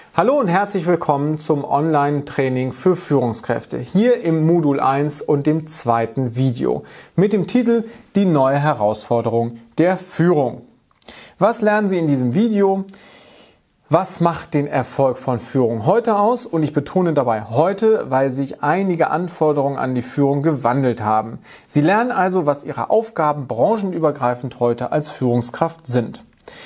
Hallo und herzlich willkommen zum Online-Training für Führungskräfte, hier im Modul 1 und dem zweiten Video mit dem Titel Die neue Herausforderung der Führung. Was lernen Sie in diesem Video? Was macht den Erfolg von Führung heute aus? Und ich betone dabei heute, weil sich einige Anforderungen an die Führung gewandelt haben. Sie lernen also, was Ihre Aufgaben branchenübergreifend heute als Führungskraft sind.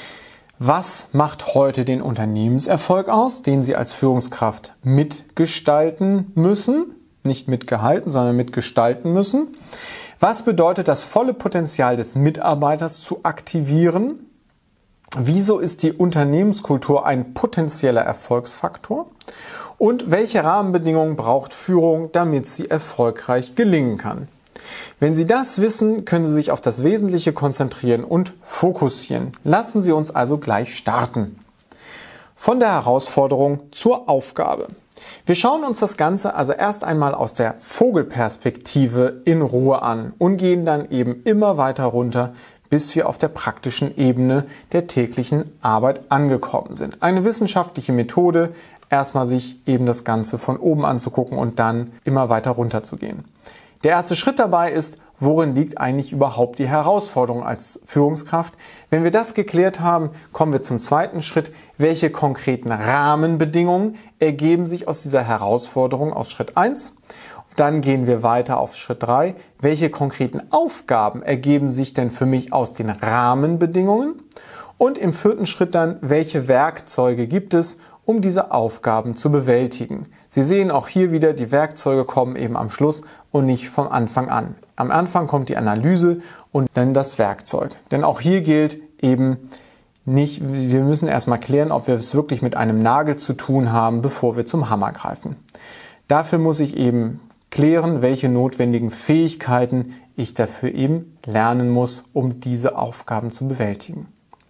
Was macht heute den Unternehmenserfolg aus, den Sie als Führungskraft mitgestalten müssen? Nicht mitgehalten, sondern mitgestalten müssen. Was bedeutet das volle Potenzial des Mitarbeiters zu aktivieren? Wieso ist die Unternehmenskultur ein potenzieller Erfolgsfaktor? Und welche Rahmenbedingungen braucht Führung, damit sie erfolgreich gelingen kann? Wenn Sie das wissen, können Sie sich auf das Wesentliche konzentrieren und fokussieren. Lassen Sie uns also gleich starten. Von der Herausforderung zur Aufgabe. Wir schauen uns das Ganze also erst einmal aus der Vogelperspektive in Ruhe an und gehen dann eben immer weiter runter, bis wir auf der praktischen Ebene der täglichen Arbeit angekommen sind. Eine wissenschaftliche Methode, erstmal sich eben das Ganze von oben anzugucken und dann immer weiter runter zu gehen. Der erste Schritt dabei ist, worin liegt eigentlich überhaupt die Herausforderung als Führungskraft? Wenn wir das geklärt haben, kommen wir zum zweiten Schritt. Welche konkreten Rahmenbedingungen ergeben sich aus dieser Herausforderung aus Schritt 1? Dann gehen wir weiter auf Schritt 3. Welche konkreten Aufgaben ergeben sich denn für mich aus den Rahmenbedingungen? Und im vierten Schritt dann, welche Werkzeuge gibt es, um diese Aufgaben zu bewältigen? Sie sehen auch hier wieder, die Werkzeuge kommen eben am Schluss und nicht vom Anfang an. Am Anfang kommt die Analyse und dann das Werkzeug. Denn auch hier gilt eben nicht, wir müssen erstmal klären, ob wir es wirklich mit einem Nagel zu tun haben, bevor wir zum Hammer greifen. Dafür muss ich eben klären, welche notwendigen Fähigkeiten ich dafür eben lernen muss, um diese Aufgaben zu bewältigen.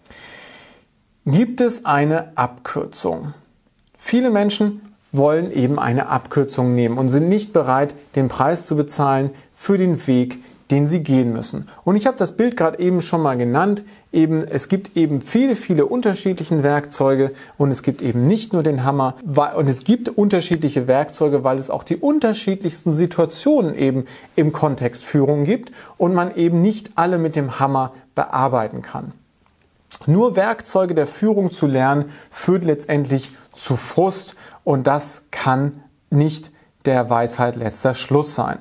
Gibt es eine Abkürzung? Viele Menschen wollen eben eine Abkürzung nehmen und sind nicht bereit, den Preis zu bezahlen für den Weg, den sie gehen müssen. Und ich habe das Bild gerade eben schon mal genannt. Es gibt eben viele unterschiedliche Werkzeuge und es gibt eben nicht nur den Hammer. Und es gibt unterschiedliche Werkzeuge, weil es auch die unterschiedlichsten Situationen eben im Kontext Führung gibt und man eben nicht alle mit dem Hammer bearbeiten kann. Nur Werkzeuge der Führung zu lernen, führt letztendlich zu Frust und das kann nicht der Weisheit letzter Schluss sein.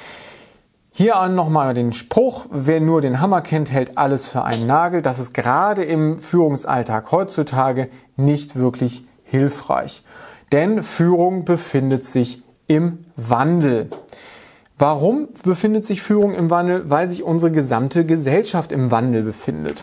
Hier nochmal den Spruch, wer nur den Hammer kennt, hält alles für einen Nagel. Das ist gerade im Führungsalltag heutzutage nicht wirklich hilfreich. Denn Führung befindet sich im Wandel. Warum befindet sich Führung im Wandel? Weil sich unsere gesamte Gesellschaft im Wandel befindet.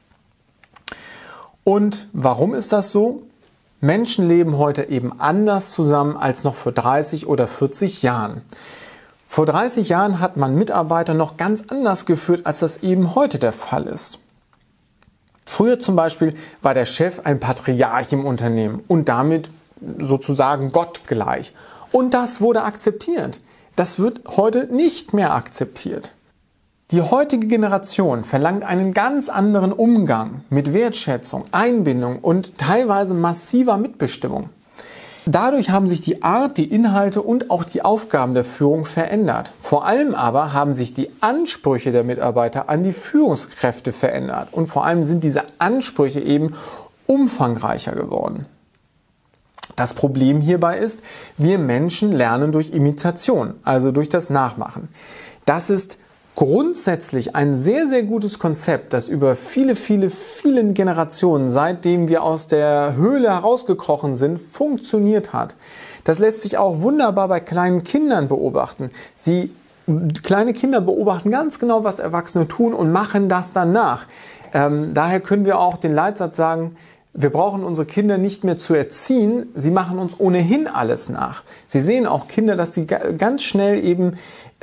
Und warum ist das so? Menschen leben heute eben anders zusammen als noch vor 30 oder 40 Jahren. Vor 30 Jahren hat man Mitarbeiter noch ganz anders geführt, als das eben heute der Fall ist. Früher zum Beispiel war der Chef ein Patriarch im Unternehmen und damit sozusagen gottgleich. Und das wurde akzeptiert. Das wird heute nicht mehr akzeptiert. Die heutige Generation verlangt einen ganz anderen Umgang mit Wertschätzung, Einbindung und teilweise massiver Mitbestimmung. Dadurch haben sich die Art, die Inhalte und auch die Aufgaben der Führung verändert. Vor allem aber haben sich die Ansprüche der Mitarbeiter an die Führungskräfte verändert. Und vor allem sind diese Ansprüche eben umfangreicher geworden. Das Problem hierbei ist, wir Menschen lernen durch Imitation, also durch das Nachmachen. Das ist grundsätzlich ein sehr gutes Konzept, das über viele Generationen, seitdem wir aus der Höhle herausgekrochen sind, funktioniert hat. Das lässt sich auch wunderbar bei kleinen Kindern beobachten. Kleine Kinder beobachten ganz genau, was Erwachsene tun und machen das dann nach. Daher können wir auch den Leitsatz sagen, wir brauchen unsere Kinder nicht mehr zu erziehen, sie machen uns ohnehin alles nach. Sie sehen auch Kinder, dass sie ganz schnell eben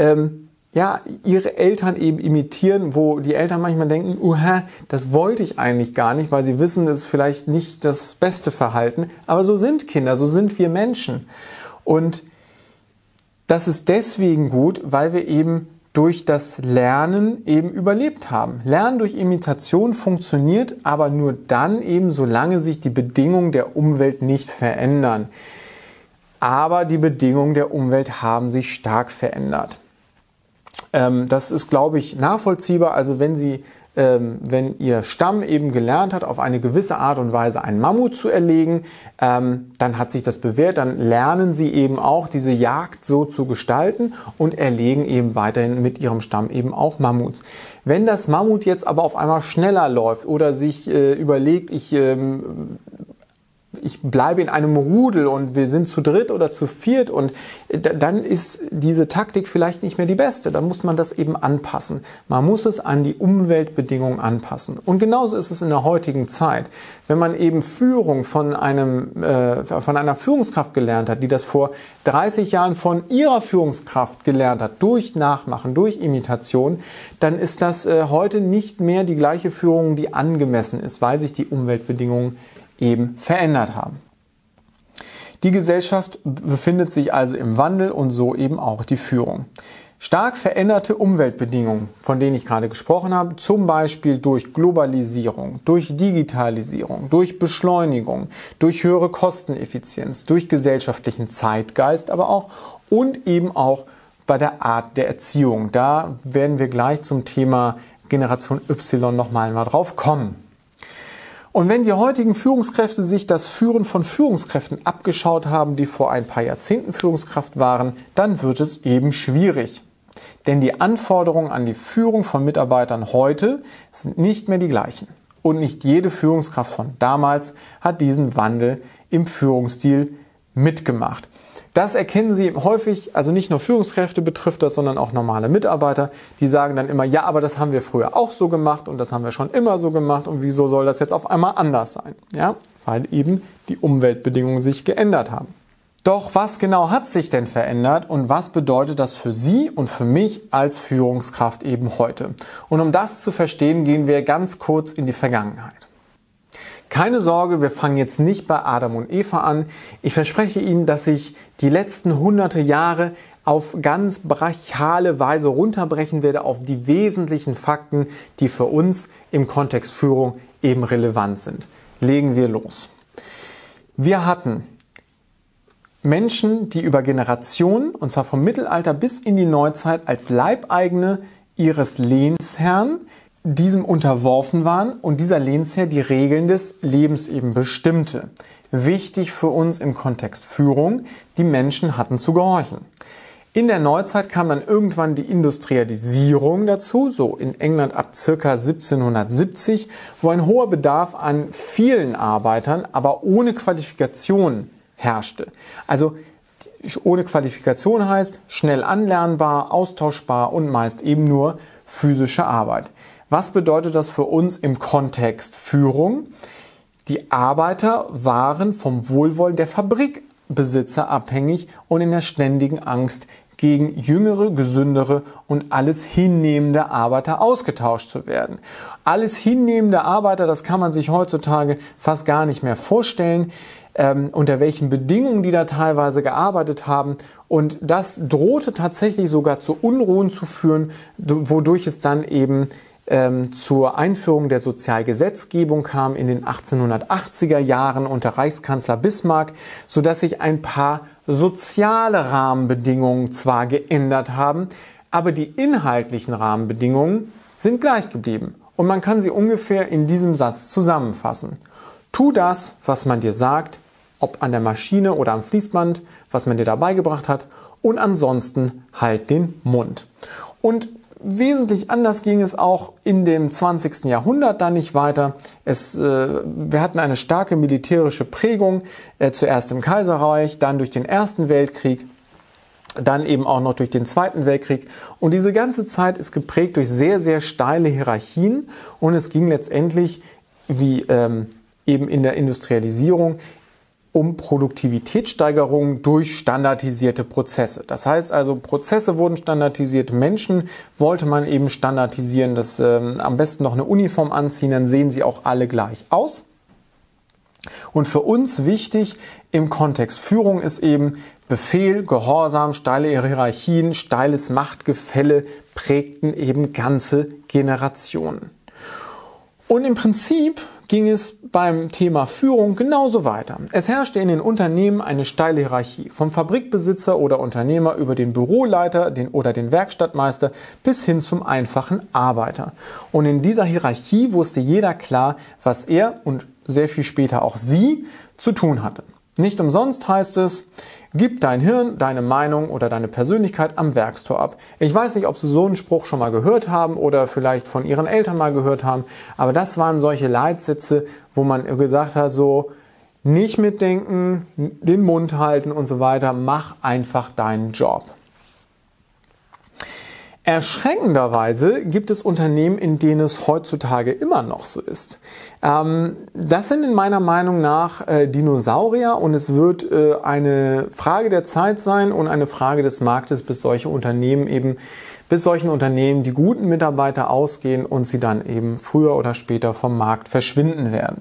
ihre Eltern eben imitieren, wo die Eltern manchmal denken, das wollte ich eigentlich gar nicht, weil sie wissen, das ist vielleicht nicht das beste Verhalten. Aber so sind Kinder, so sind wir Menschen. Und das ist deswegen gut, weil wir eben durch das Lernen eben überlebt haben. Lernen durch Imitation funktioniert aber nur dann eben, solange sich die Bedingungen der Umwelt nicht verändern. Aber die Bedingungen der Umwelt haben sich stark verändert. Das ist, glaube ich, nachvollziehbar. Also wenn Ihr Stamm eben gelernt hat, auf eine gewisse Art und Weise einen Mammut zu erlegen, dann hat sich das bewährt, dann lernen Sie eben auch diese Jagd so zu gestalten und erlegen eben weiterhin mit Ihrem Stamm eben auch Mammuts. Wenn das Mammut jetzt aber auf einmal schneller läuft oder sich überlegt, ich bleibe in einem Rudel und wir sind zu dritt oder zu viert und dann ist diese Taktik vielleicht nicht mehr die beste. Dann muss man das eben anpassen. Man muss es an die Umweltbedingungen anpassen. Und genauso ist es in der heutigen Zeit. Wenn man eben Führung von einer Führungskraft gelernt hat, die das vor 30 Jahren von ihrer Führungskraft gelernt hat, durch Nachmachen, durch Imitation, dann ist das heute nicht mehr die gleiche Führung, die angemessen ist, weil sich die Umweltbedingungen eben verändert haben. Die Gesellschaft befindet sich also im Wandel und so eben auch die Führung. Stark veränderte Umweltbedingungen, von denen ich gerade gesprochen habe, zum Beispiel durch Globalisierung, durch Digitalisierung, durch Beschleunigung, durch höhere Kosteneffizienz, durch gesellschaftlichen Zeitgeist, aber auch und eben auch bei der Art der Erziehung. Da werden wir gleich zum Thema Generation Y nochmal drauf kommen. Und wenn die heutigen Führungskräfte sich das Führen von Führungskräften abgeschaut haben, die vor ein paar Jahrzehnten Führungskraft waren, dann wird es eben schwierig. Denn die Anforderungen an die Führung von Mitarbeitern heute sind nicht mehr die gleichen. Und nicht jede Führungskraft von damals hat diesen Wandel im Führungsstil mitgemacht. Das erkennen Sie häufig, also nicht nur Führungskräfte betrifft das, sondern auch normale Mitarbeiter, die sagen dann immer, ja, aber das haben wir früher auch so gemacht und das haben wir schon immer so gemacht und wieso soll das jetzt auf einmal anders sein? Ja, weil eben die Umweltbedingungen sich geändert haben. Doch was genau hat sich denn verändert und was bedeutet das für Sie und für mich als Führungskraft eben heute? Und um das zu verstehen, gehen wir ganz kurz in die Vergangenheit. Keine Sorge, wir fangen jetzt nicht bei Adam und Eva an. Ich verspreche Ihnen, dass ich die letzten hunderte Jahre auf ganz brachiale Weise runterbrechen werde auf die wesentlichen Fakten, die für uns im Kontext Führung eben relevant sind. Legen wir los. Wir hatten Menschen, die über Generationen, und zwar vom Mittelalter bis in die Neuzeit, als Leibeigene ihres Lehnsherrn diesem unterworfen waren und dieser Lehnsherr die Regeln des Lebens eben bestimmte. Wichtig für uns im Kontext Führung, die Menschen hatten zu gehorchen. In der Neuzeit kam dann irgendwann die Industrialisierung dazu, so in England ab ca. 1770, wo ein hoher Bedarf an vielen Arbeitern, aber ohne Qualifikation herrschte. Also ohne Qualifikation heißt schnell anlernbar, austauschbar und meist eben nur physische Arbeit. Was bedeutet das für uns im Kontext Führung? Die Arbeiter waren vom Wohlwollen der Fabrikbesitzer abhängig und in der ständigen Angst, gegen jüngere, gesündere und alles hinnehmende Arbeiter ausgetauscht zu werden. Alles hinnehmende Arbeiter, das kann man sich heutzutage fast gar nicht mehr vorstellen, unter welchen Bedingungen die da teilweise gearbeitet haben. Und das drohte tatsächlich sogar zu Unruhen zu führen, wodurch es dann eben zur Einführung der Sozialgesetzgebung kam in den 1880er Jahren unter Reichskanzler Bismarck, sodass sich ein paar soziale Rahmenbedingungen zwar geändert haben, aber die inhaltlichen Rahmenbedingungen sind gleich geblieben. Und man kann sie ungefähr in diesem Satz zusammenfassen. Tu das, was man dir sagt, ob an der Maschine oder am Fließband, was man dir dabei gebracht hat, und ansonsten halt den Mund. Und wesentlich anders ging es auch in dem 20. Jahrhundert dann nicht weiter. Wir hatten eine starke militärische Prägung, zuerst im Kaiserreich, dann durch den Ersten Weltkrieg, dann eben auch noch durch den Zweiten Weltkrieg. Und diese ganze Zeit ist geprägt durch sehr, sehr steile Hierarchien und es ging letztendlich, wie eben in der Industrialisierung, um Produktivitätssteigerung durch standardisierte Prozesse. Das heißt also, Prozesse wurden standardisiert, Menschen wollte man eben standardisieren, am besten noch eine Uniform anziehen, dann sehen sie auch alle gleich aus. Und für uns wichtig im Kontext Führung ist eben Befehl, Gehorsam, steile Hierarchien, steiles Machtgefälle prägten eben ganze Generationen. Und im Prinzip ging es beim Thema Führung genauso weiter. Es herrschte in den Unternehmen eine steile Hierarchie, vom Fabrikbesitzer oder Unternehmer über den Büroleiter oder den Werkstattmeister bis hin zum einfachen Arbeiter. Und in dieser Hierarchie wusste jeder klar, was er und sehr viel später auch sie zu tun hatte. Nicht umsonst heißt es, gib dein Hirn, deine Meinung oder deine Persönlichkeit am Werkstor ab. Ich weiß nicht, ob Sie so einen Spruch schon mal gehört haben oder vielleicht von Ihren Eltern mal gehört haben, aber das waren solche Leitsätze, wo man gesagt hat, so nicht mitdenken, den Mund halten und so weiter, mach einfach deinen Job. Erschreckenderweise gibt es Unternehmen, in denen es heutzutage immer noch so ist. Das sind in meiner Meinung nach Dinosaurier und es wird eine Frage der Zeit sein und eine Frage des Marktes, bis solchen Unternehmen die guten Mitarbeiter ausgehen und sie dann eben früher oder später vom Markt verschwinden werden.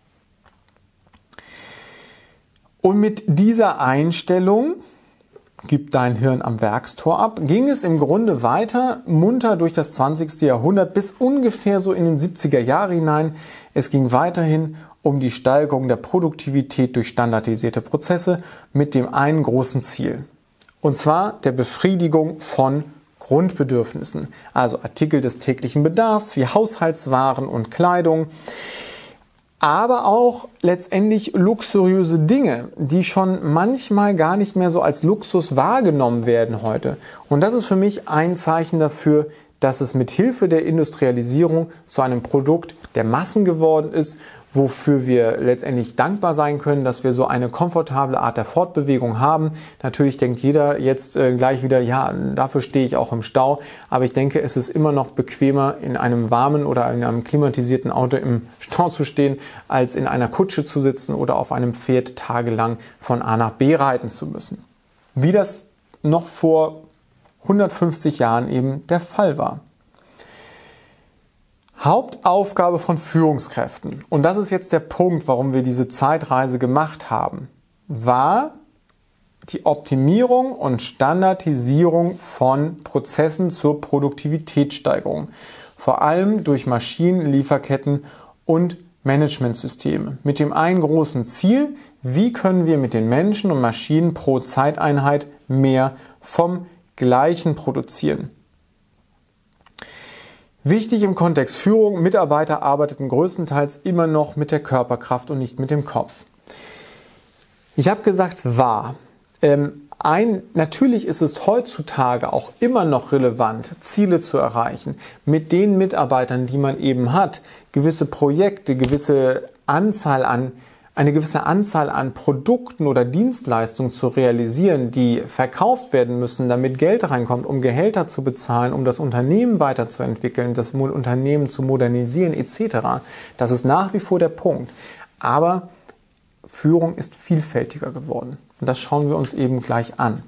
Und mit dieser Einstellung, gib dein Hirn am Werkstor ab, ging es im Grunde weiter, munter durch das 20. Jahrhundert bis ungefähr so in den 70er Jahre hinein. Es ging weiterhin um die Steigerung der Produktivität durch standardisierte Prozesse mit dem einen großen Ziel. Und zwar der Befriedigung von Grundbedürfnissen, also Artikel des täglichen Bedarfs wie Haushaltswaren und Kleidung, aber auch letztendlich luxuriöse Dinge, die schon manchmal gar nicht mehr so als Luxus wahrgenommen werden heute. Und das ist für mich ein Zeichen dafür, dass es mit Hilfe der Industrialisierung zu einem Produkt der Massen geworden ist, wofür wir letztendlich dankbar sein können, dass wir so eine komfortable Art der Fortbewegung haben. Natürlich denkt jeder jetzt gleich wieder, ja, dafür stehe ich auch im Stau. Aber ich denke, es ist immer noch bequemer, in einem warmen oder in einem klimatisierten Auto im Stau zu stehen, als in einer Kutsche zu sitzen oder auf einem Pferd tagelang von A nach B reiten zu müssen. Wie das noch vor 150 Jahren eben der Fall war. Hauptaufgabe von Führungskräften, und das ist jetzt der Punkt, warum wir diese Zeitreise gemacht haben, war die Optimierung und Standardisierung von Prozessen zur Produktivitätssteigerung, vor allem durch Maschinen, Lieferketten und Managementsysteme. Mit dem einen großen Ziel, wie können wir mit den Menschen und Maschinen pro Zeiteinheit mehr vom Gleichen produzieren. Wichtig im Kontext Führung, Mitarbeiter arbeiteten größtenteils immer noch mit der Körperkraft und nicht mit dem Kopf. Ich habe gesagt, wahr. Natürlich ist es heutzutage auch immer noch relevant, Ziele zu erreichen, mit den Mitarbeitern, die man eben hat, gewisse Projekte, eine gewisse Anzahl an Produkten oder Dienstleistungen zu realisieren, die verkauft werden müssen, damit Geld reinkommt, um Gehälter zu bezahlen, um das Unternehmen weiterzuentwickeln, das Unternehmen zu modernisieren etc. Das ist nach wie vor der Punkt. Aber Führung ist vielfältiger geworden. Und das schauen wir uns eben gleich an.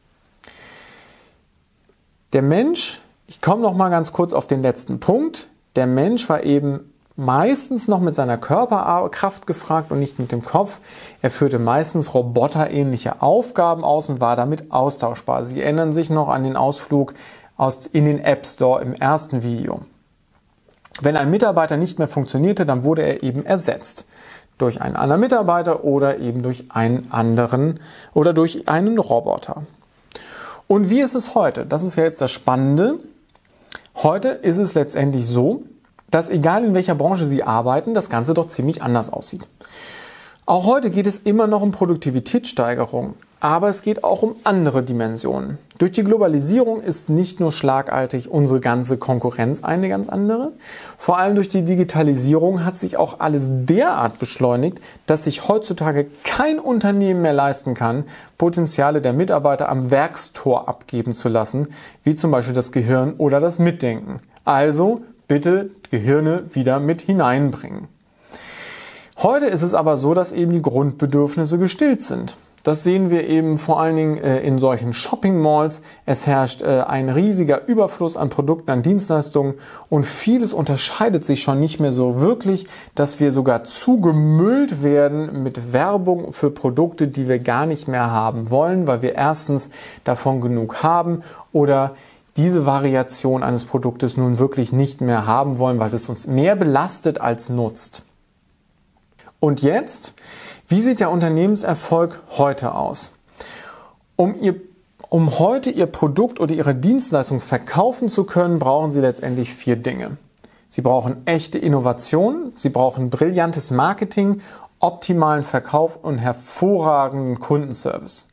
Der Mensch, ich komme noch mal ganz kurz auf den letzten Punkt. Der Mensch war eben meistens noch mit seiner Körperkraft gefragt und nicht mit dem Kopf. Er führte meistens roboterähnliche Aufgaben aus und war damit austauschbar. Sie erinnern sich noch an den Ausflug in den App Store im ersten Video. Wenn ein Mitarbeiter nicht mehr funktionierte, dann wurde er eben ersetzt. Durch einen anderen Mitarbeiter oder eben durch einen anderen oder durch einen Roboter. Und wie ist es heute? Das ist ja jetzt das Spannende. Heute ist es letztendlich so, dass egal in welcher Branche Sie arbeiten, das Ganze doch ziemlich anders aussieht. Auch heute geht es immer noch um Produktivitätssteigerung, aber es geht auch um andere Dimensionen. Durch die Globalisierung ist nicht nur schlagartig unsere ganze Konkurrenz eine ganz andere, vor allem durch die Digitalisierung hat sich auch alles derart beschleunigt, dass sich heutzutage kein Unternehmen mehr leisten kann, Potenziale der Mitarbeiter am Werkstor abgeben zu lassen, wie zum Beispiel das Gehirn oder das Mitdenken. Also bitte Gehirne wieder mit hineinbringen. Heute ist es aber so, dass eben die Grundbedürfnisse gestillt sind. Das sehen wir eben vor allen Dingen in solchen Shopping-Malls. Es herrscht ein riesiger Überfluss an Produkten, an Dienstleistungen und vieles unterscheidet sich schon nicht mehr so wirklich, dass wir sogar zugemüllt werden mit Werbung für Produkte, die wir gar nicht mehr haben wollen, weil wir erstens davon genug haben oder diese Variation eines Produktes nun wirklich nicht mehr haben wollen, weil es uns mehr belastet als nutzt. Und jetzt, wie sieht der Unternehmenserfolg heute aus? Um heute Ihr Produkt oder Ihre Dienstleistung verkaufen zu können, brauchen Sie letztendlich 4 Dinge. Sie brauchen echte Innovation, Sie brauchen brillantes Marketing, optimalen Verkauf und hervorragenden Kundenservice.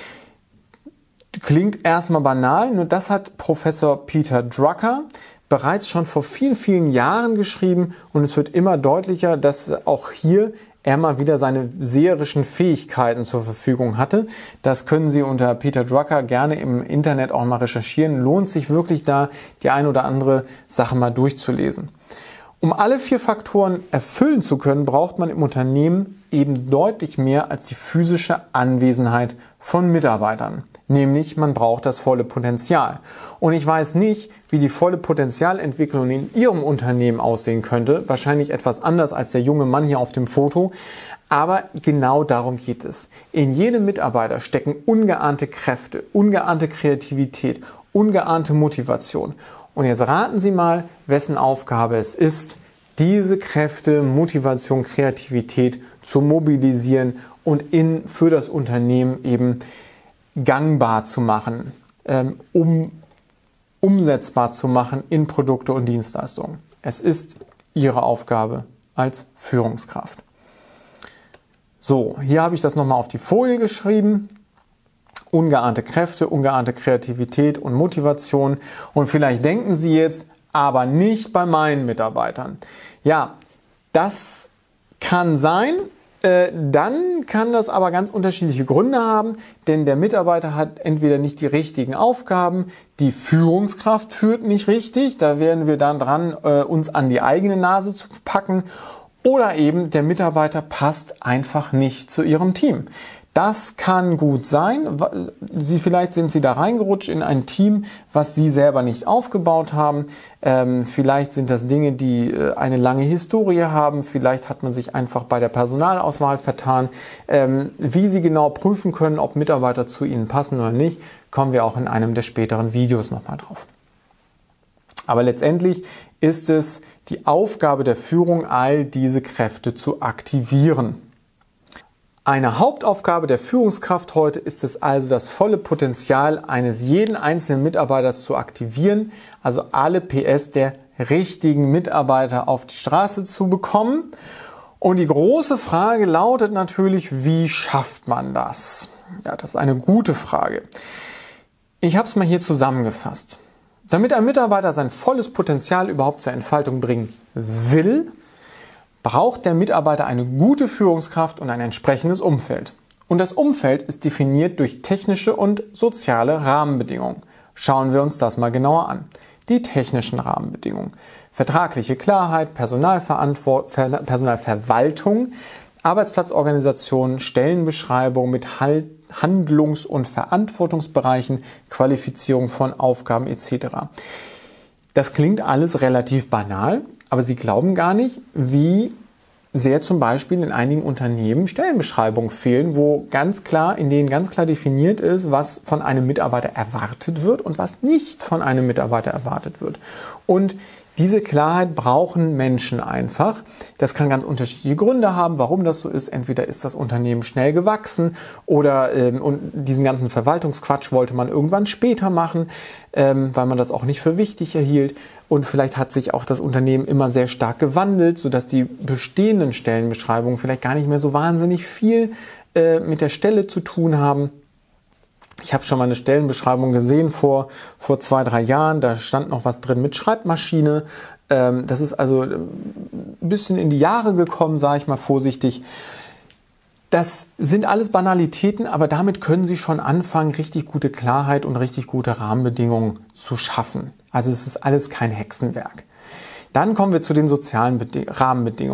Klingt erstmal banal, nur das hat Professor Peter Drucker bereits schon vor vielen, vielen Jahren geschrieben und es wird immer deutlicher, dass auch hier er mal wieder seine seherischen Fähigkeiten zur Verfügung hatte. Das können Sie unter Peter Drucker gerne im Internet auch mal recherchieren. Lohnt sich wirklich da, die ein oder andere Sache mal durchzulesen. Um alle 4 Faktoren erfüllen zu können, braucht man im Unternehmen eben deutlich mehr als die physische Anwesenheit von Mitarbeitern. Nämlich, man braucht das volle Potenzial. Und ich weiß nicht, wie die volle Potenzialentwicklung in Ihrem Unternehmen aussehen könnte. Wahrscheinlich etwas anders als der junge Mann hier auf dem Foto. Aber genau darum geht es. In jedem Mitarbeiter stecken ungeahnte Kräfte, ungeahnte Kreativität, ungeahnte Motivation. Und jetzt raten Sie mal, wessen Aufgabe es ist, diese Kräfte, Motivation, Kreativität zu mobilisieren und für das Unternehmen eben gangbar zu machen, umsetzbar zu machen in Produkte und Dienstleistungen. Es ist Ihre Aufgabe als Führungskraft. So, hier habe ich das nochmal auf die Folie geschrieben. Ungeahnte Kräfte, ungeahnte Kreativität und Motivation. Und vielleicht denken Sie jetzt, aber nicht bei meinen Mitarbeitern. Ja, das kann sein. Dann kann das aber ganz unterschiedliche Gründe haben, denn der Mitarbeiter hat entweder nicht die richtigen Aufgaben, die Führungskraft führt nicht richtig, da wären wir dann dran, uns an die eigene Nase zu packen, oder eben der Mitarbeiter passt einfach nicht zu Ihrem Team. Das kann gut sein. Vielleicht sind Sie da reingerutscht in ein Team, was Sie selber nicht aufgebaut haben. Vielleicht sind das Dinge, die eine lange Historie haben. Vielleicht hat man sich einfach bei der Personalauswahl vertan. Wie Sie genau prüfen können, ob Mitarbeiter zu Ihnen passen oder nicht, kommen wir auch in einem der späteren Videos nochmal drauf. Aber letztendlich ist es die Aufgabe der Führung, all diese Kräfte zu aktivieren. Eine Hauptaufgabe der Führungskraft heute ist es also, das volle Potenzial eines jeden einzelnen Mitarbeiters zu aktivieren, also alle PS der richtigen Mitarbeiter auf die Straße zu bekommen. Und die große Frage lautet natürlich, wie schafft man das? Ja, das ist eine gute Frage. Ich habe es mal hier zusammengefasst. Damit ein Mitarbeiter sein volles Potenzial überhaupt zur Entfaltung bringen will, braucht der Mitarbeiter eine gute Führungskraft und ein entsprechendes Umfeld. Und das Umfeld ist definiert durch technische und soziale Rahmenbedingungen. Schauen wir uns das mal genauer an. Die technischen Rahmenbedingungen. Vertragliche Klarheit, Personalverwaltung, Arbeitsplatzorganisation, Stellenbeschreibung mit Handlungs- und Verantwortungsbereichen, Qualifizierung von Aufgaben etc. Das klingt alles relativ banal, aber Sie glauben gar nicht, wie sehr zum Beispiel in einigen Unternehmen Stellenbeschreibungen fehlen, in denen ganz klar definiert ist, was von einem Mitarbeiter erwartet wird und was nicht von einem Mitarbeiter erwartet wird. Und diese Klarheit brauchen Menschen einfach. Das kann ganz unterschiedliche Gründe haben, warum das so ist. Entweder ist das Unternehmen schnell gewachsen oder und diesen ganzen Verwaltungsquatsch wollte man irgendwann später machen, weil man das auch nicht für wichtig erhielt. Und vielleicht hat sich auch das Unternehmen immer sehr stark gewandelt, sodass die bestehenden Stellenbeschreibungen vielleicht gar nicht mehr so wahnsinnig viel mit der Stelle zu tun haben. Ich habe schon mal eine Stellenbeschreibung gesehen vor 2-3 Jahren. Da stand noch was drin mit Schreibmaschine. Das ist also ein bisschen in die Jahre gekommen, sage ich mal vorsichtig. Das sind alles Banalitäten, aber damit können Sie schon anfangen, richtig gute Klarheit und richtig gute Rahmenbedingungen zu schaffen. Also es ist alles kein Hexenwerk. Dann kommen wir zu den sozialen Rahmenbedingungen.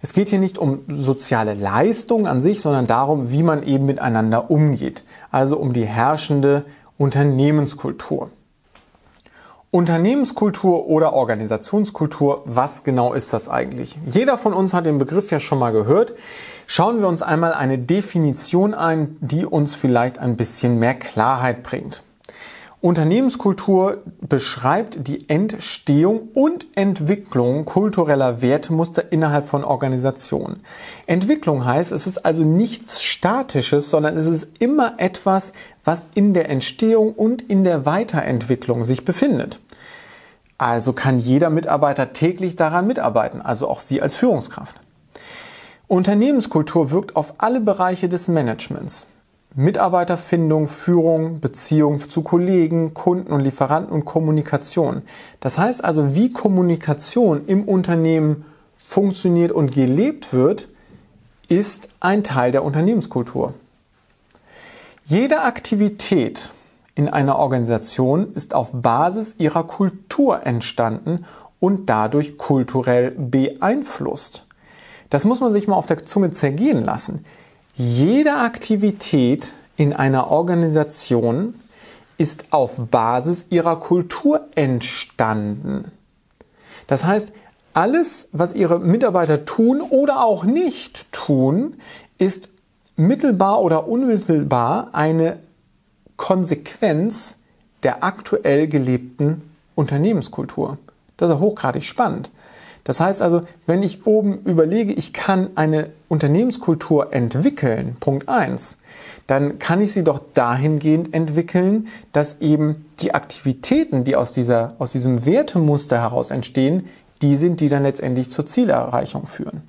Es geht hier nicht um soziale Leistung an sich, sondern darum, wie man eben miteinander umgeht. Also um die herrschende Unternehmenskultur. Unternehmenskultur oder Organisationskultur, was genau ist das eigentlich? Jeder von uns hat den Begriff ja schon mal gehört. Schauen wir uns einmal eine Definition ein, die uns vielleicht ein bisschen mehr Klarheit bringt. Unternehmenskultur beschreibt die Entstehung und Entwicklung kultureller Wertemuster innerhalb von Organisationen. Entwicklung heißt, es ist also nichts Statisches, sondern es ist immer etwas, was in der Entstehung und in der Weiterentwicklung sich befindet. Also kann jeder Mitarbeiter täglich daran mitarbeiten, also auch Sie als Führungskraft. Unternehmenskultur wirkt auf alle Bereiche des Managements. Mitarbeiterfindung, Führung, Beziehung zu Kollegen, Kunden und Lieferanten und Kommunikation. Das heißt also, wie Kommunikation im Unternehmen funktioniert und gelebt wird, ist ein Teil der Unternehmenskultur. Jede Aktivität in einer Organisation ist auf Basis ihrer Kultur entstanden und dadurch kulturell beeinflusst. Das muss man sich mal auf der Zunge zergehen lassen. Jede Aktivität in einer Organisation ist auf Basis ihrer Kultur entstanden. Das heißt, alles, was Ihre Mitarbeiter tun oder auch nicht tun, ist mittelbar oder unmittelbar eine Konsequenz der aktuell gelebten Unternehmenskultur. Das ist hochgradig spannend. Das heißt also, wenn ich oben überlege, ich kann eine Unternehmenskultur entwickeln, Punkt 1, dann kann ich sie doch dahingehend entwickeln, dass eben die Aktivitäten, die aus diesem Wertemuster heraus entstehen, die sind, die dann letztendlich zur Zielerreichung führen.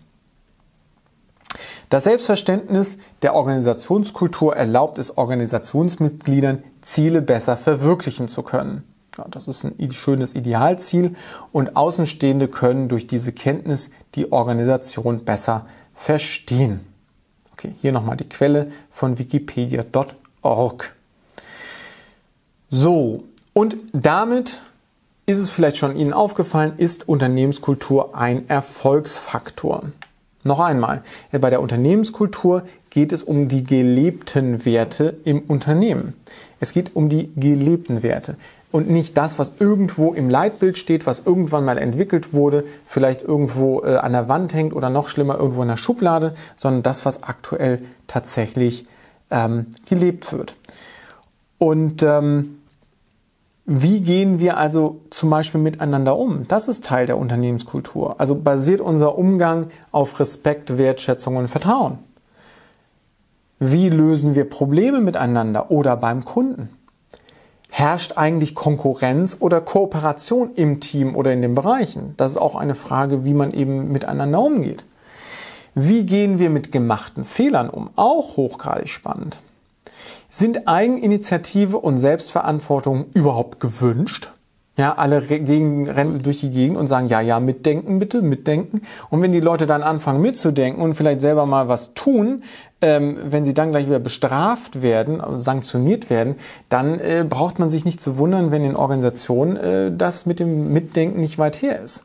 Das Selbstverständnis der Organisationskultur erlaubt es Organisationsmitgliedern, Ziele besser verwirklichen zu können. Ja, das ist ein schönes Idealziel und Außenstehende können durch diese Kenntnis die Organisation besser verstehen. Okay, hier nochmal die Quelle von wikipedia.org. So, und damit ist es vielleicht schon Ihnen aufgefallen, ist Unternehmenskultur ein Erfolgsfaktor. Noch einmal, bei der Unternehmenskultur geht es um die gelebten Werte im Unternehmen. Es geht um die gelebten Werte. Und nicht das, was irgendwo im Leitbild steht, was irgendwann mal entwickelt wurde, vielleicht irgendwo an der Wand hängt oder noch schlimmer irgendwo in der Schublade, sondern das, was aktuell tatsächlich gelebt wird. Und wie gehen wir also zum Beispiel miteinander um? Das ist Teil der Unternehmenskultur. Also basiert unser Umgang auf Respekt, Wertschätzung und Vertrauen. Wie lösen wir Probleme miteinander oder beim Kunden? Herrscht eigentlich Konkurrenz oder Kooperation im Team oder in den Bereichen? Das ist auch eine Frage, wie man eben miteinander umgeht. Wie gehen wir mit gemachten Fehlern um? Auch hochgradig spannend. Sind Eigeninitiative und Selbstverantwortung überhaupt gewünscht? Ja, alle rennen durch die Gegend und sagen, ja, mitdenken bitte, mitdenken. Und wenn die Leute dann anfangen mitzudenken und vielleicht selber mal was tun, wenn sie dann gleich wieder bestraft werden, sanktioniert werden, dann braucht man sich nicht zu wundern, wenn in Organisationen das mit dem Mitdenken nicht weit her ist.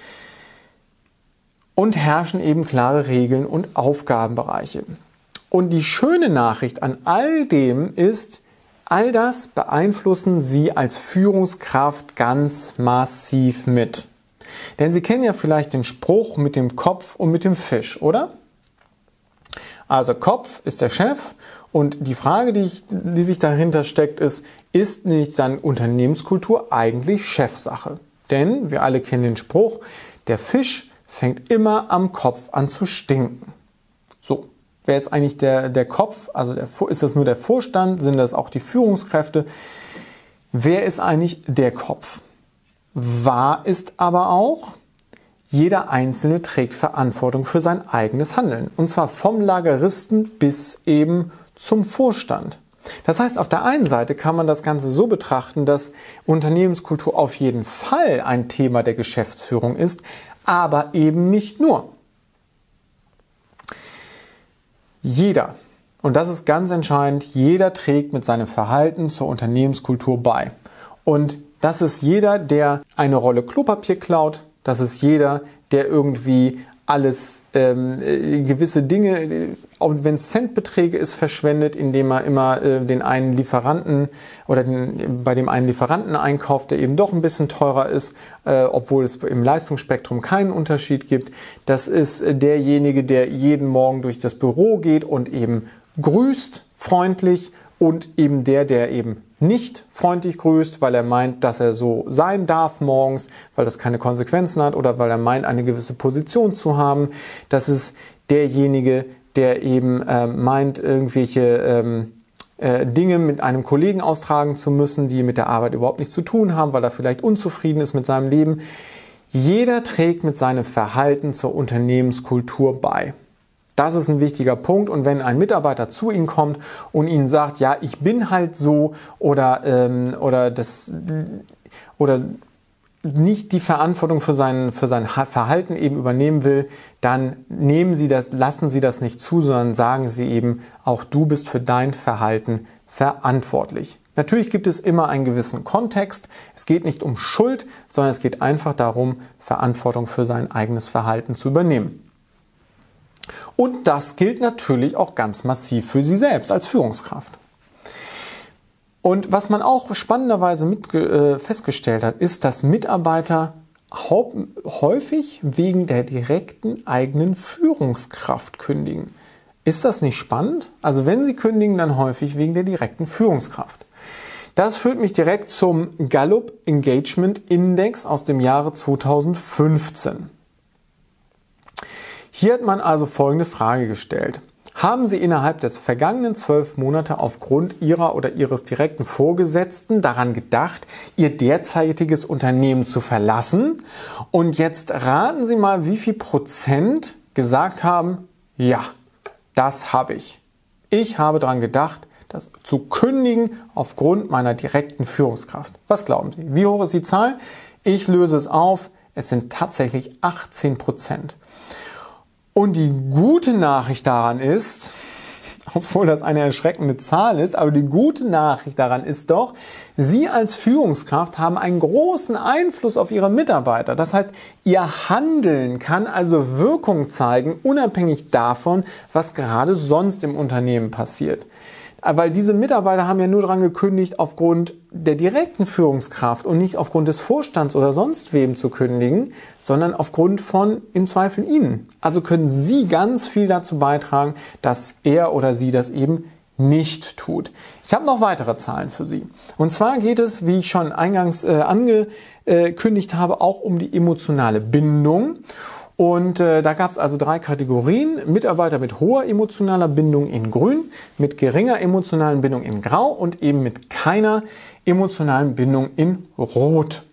Und herrschen eben klare Regeln und Aufgabenbereiche. Und die schöne Nachricht an all dem ist, all das beeinflussen Sie als Führungskraft ganz massiv mit. Denn Sie kennen ja vielleicht den Spruch mit dem Kopf und mit dem Fisch, oder? Also Kopf ist der Chef und die Frage, die sich dahinter steckt, ist nicht dann Unternehmenskultur eigentlich Chefsache? Denn wir alle kennen den Spruch, der Fisch fängt immer am Kopf an zu stinken. So. Wer ist eigentlich der Kopf? Also ist das nur der Vorstand? Sind das auch die Führungskräfte? Wer ist eigentlich der Kopf? Wahr ist aber auch, jeder Einzelne trägt Verantwortung für sein eigenes Handeln. Und zwar vom Lageristen bis eben zum Vorstand. Das heißt, auf der einen Seite kann man das Ganze so betrachten, dass Unternehmenskultur auf jeden Fall ein Thema der Geschäftsführung ist, aber eben nicht nur. Jeder, und das ist ganz entscheidend, jeder trägt mit seinem Verhalten zur Unternehmenskultur bei. Und das ist jeder, der eine Rolle Klopapier klaut, das ist jeder, der irgendwie alles gewisse Dinge, auch wenn es Centbeträge ist, verschwendet, indem er immer den einen Lieferanten oder bei dem einen Lieferanten einkauft, der eben doch ein bisschen teurer ist, obwohl es im Leistungsspektrum keinen Unterschied gibt. Das ist derjenige, der jeden Morgen durch das Büro geht und eben grüßt, freundlich, und eben der eben nicht freundlich grüßt, weil er meint, dass er so sein darf morgens, weil das keine Konsequenzen hat oder weil er meint, eine gewisse Position zu haben. Das ist derjenige, der eben meint, irgendwelche Dinge mit einem Kollegen austragen zu müssen, die mit der Arbeit überhaupt nichts zu tun haben, weil er vielleicht unzufrieden ist mit seinem Leben. Jeder trägt mit seinem Verhalten zur Unternehmenskultur bei. Das ist ein wichtiger Punkt, und wenn ein Mitarbeiter zu Ihnen kommt und Ihnen sagt, ja, ich bin halt so oder nicht die Verantwortung für sein Verhalten eben übernehmen will, dann lassen Sie das nicht zu, sondern sagen Sie eben, auch du bist für dein Verhalten verantwortlich. Natürlich gibt es immer einen gewissen Kontext. Es geht nicht um Schuld, sondern es geht einfach darum, Verantwortung für sein eigenes Verhalten zu übernehmen. Und das gilt natürlich auch ganz massiv für Sie selbst als Führungskraft. Und was man auch spannenderweise festgestellt hat, ist, dass Mitarbeiter häufig wegen der direkten eigenen Führungskraft kündigen. Ist das nicht spannend? Also wenn Sie kündigen, dann häufig wegen der direkten Führungskraft. Das führt mich direkt zum Gallup Engagement Index aus dem Jahre 2015. Hier hat man also folgende Frage gestellt. Haben Sie innerhalb des vergangenen 12 Monate aufgrund Ihrer oder Ihres direkten Vorgesetzten daran gedacht, Ihr derzeitiges Unternehmen zu verlassen? Und jetzt raten Sie mal, wie viel Prozent gesagt haben, ja, das habe ich. Ich habe daran gedacht, das zu kündigen aufgrund meiner direkten Führungskraft. Was glauben Sie? Wie hoch ist die Zahl? Ich löse es auf. Es sind tatsächlich 18%. Und die gute Nachricht daran ist, obwohl das eine erschreckende Zahl ist, aber die gute Nachricht daran ist doch, Sie als Führungskraft haben einen großen Einfluss auf Ihre Mitarbeiter. Das heißt, Ihr Handeln kann also Wirkung zeigen, unabhängig davon, was gerade sonst im Unternehmen passiert. Weil diese Mitarbeiter haben ja nur daran gekündigt, aufgrund der direkten Führungskraft und nicht aufgrund des Vorstands oder sonst wem zu kündigen, sondern aufgrund von im Zweifel Ihnen. Also können Sie ganz viel dazu beitragen, dass er oder sie das eben nicht tut. Ich habe noch weitere Zahlen für Sie. Und zwar geht es, wie ich schon eingangs angekündigt habe, auch um die emotionale Bindung. Und da gab es also 3 Kategorien. Mitarbeiter mit hoher emotionaler Bindung in Grün, mit geringer emotionalen Bindung in Grau und eben mit keiner emotionalen Bindung in Rot.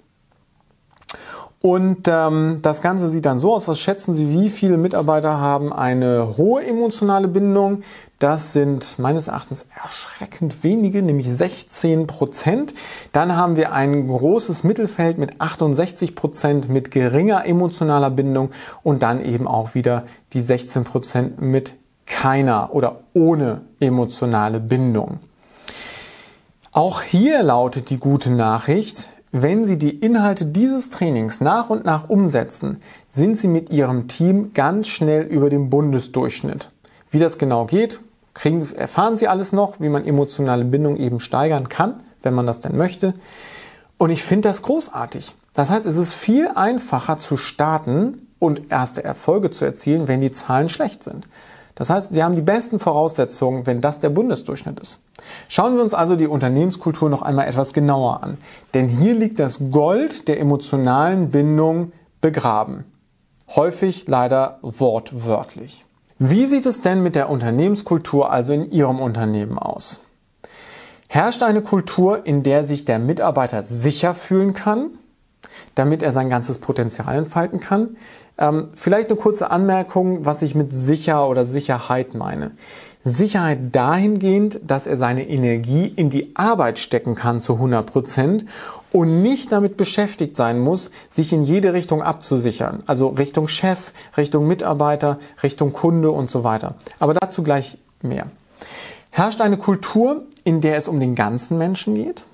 Und das Ganze sieht dann so aus. Was schätzen Sie, wie viele Mitarbeiter haben eine hohe emotionale Bindung? Das sind meines Erachtens erschreckend wenige, nämlich 16%. Dann haben wir ein großes Mittelfeld mit 68% mit geringer emotionaler Bindung und dann eben auch wieder die 16% mit keiner oder ohne emotionale Bindung. Auch hier lautet die gute Nachricht: Wenn Sie die Inhalte dieses Trainings nach und nach umsetzen, sind Sie mit Ihrem Team ganz schnell über dem Bundesdurchschnitt. Wie das genau geht, erfahren Sie alles noch, wie man emotionale Bindung eben steigern kann, wenn man das denn möchte. Und ich finde das großartig. Das heißt, es ist viel einfacher zu starten und erste Erfolge zu erzielen, wenn die Zahlen schlecht sind. Das heißt, Sie haben die besten Voraussetzungen, wenn das der Bundesdurchschnitt ist. Schauen wir uns also die Unternehmenskultur noch einmal etwas genauer an. Denn hier liegt das Gold der emotionalen Bindung begraben. Häufig leider wortwörtlich. Wie sieht es denn mit der Unternehmenskultur also in Ihrem Unternehmen aus? Herrscht eine Kultur, in der sich der Mitarbeiter sicher fühlen kann, damit er sein ganzes Potenzial entfalten kann? Vielleicht eine kurze Anmerkung, was ich mit sicher oder Sicherheit meine. Sicherheit dahingehend, dass er seine Energie in die Arbeit stecken kann zu 100% und nicht damit beschäftigt sein muss, sich in jede Richtung abzusichern. Also Richtung Chef, Richtung Mitarbeiter, Richtung Kunde und so weiter. Aber dazu gleich mehr. Herrscht eine Kultur, in der es um den ganzen Menschen geht?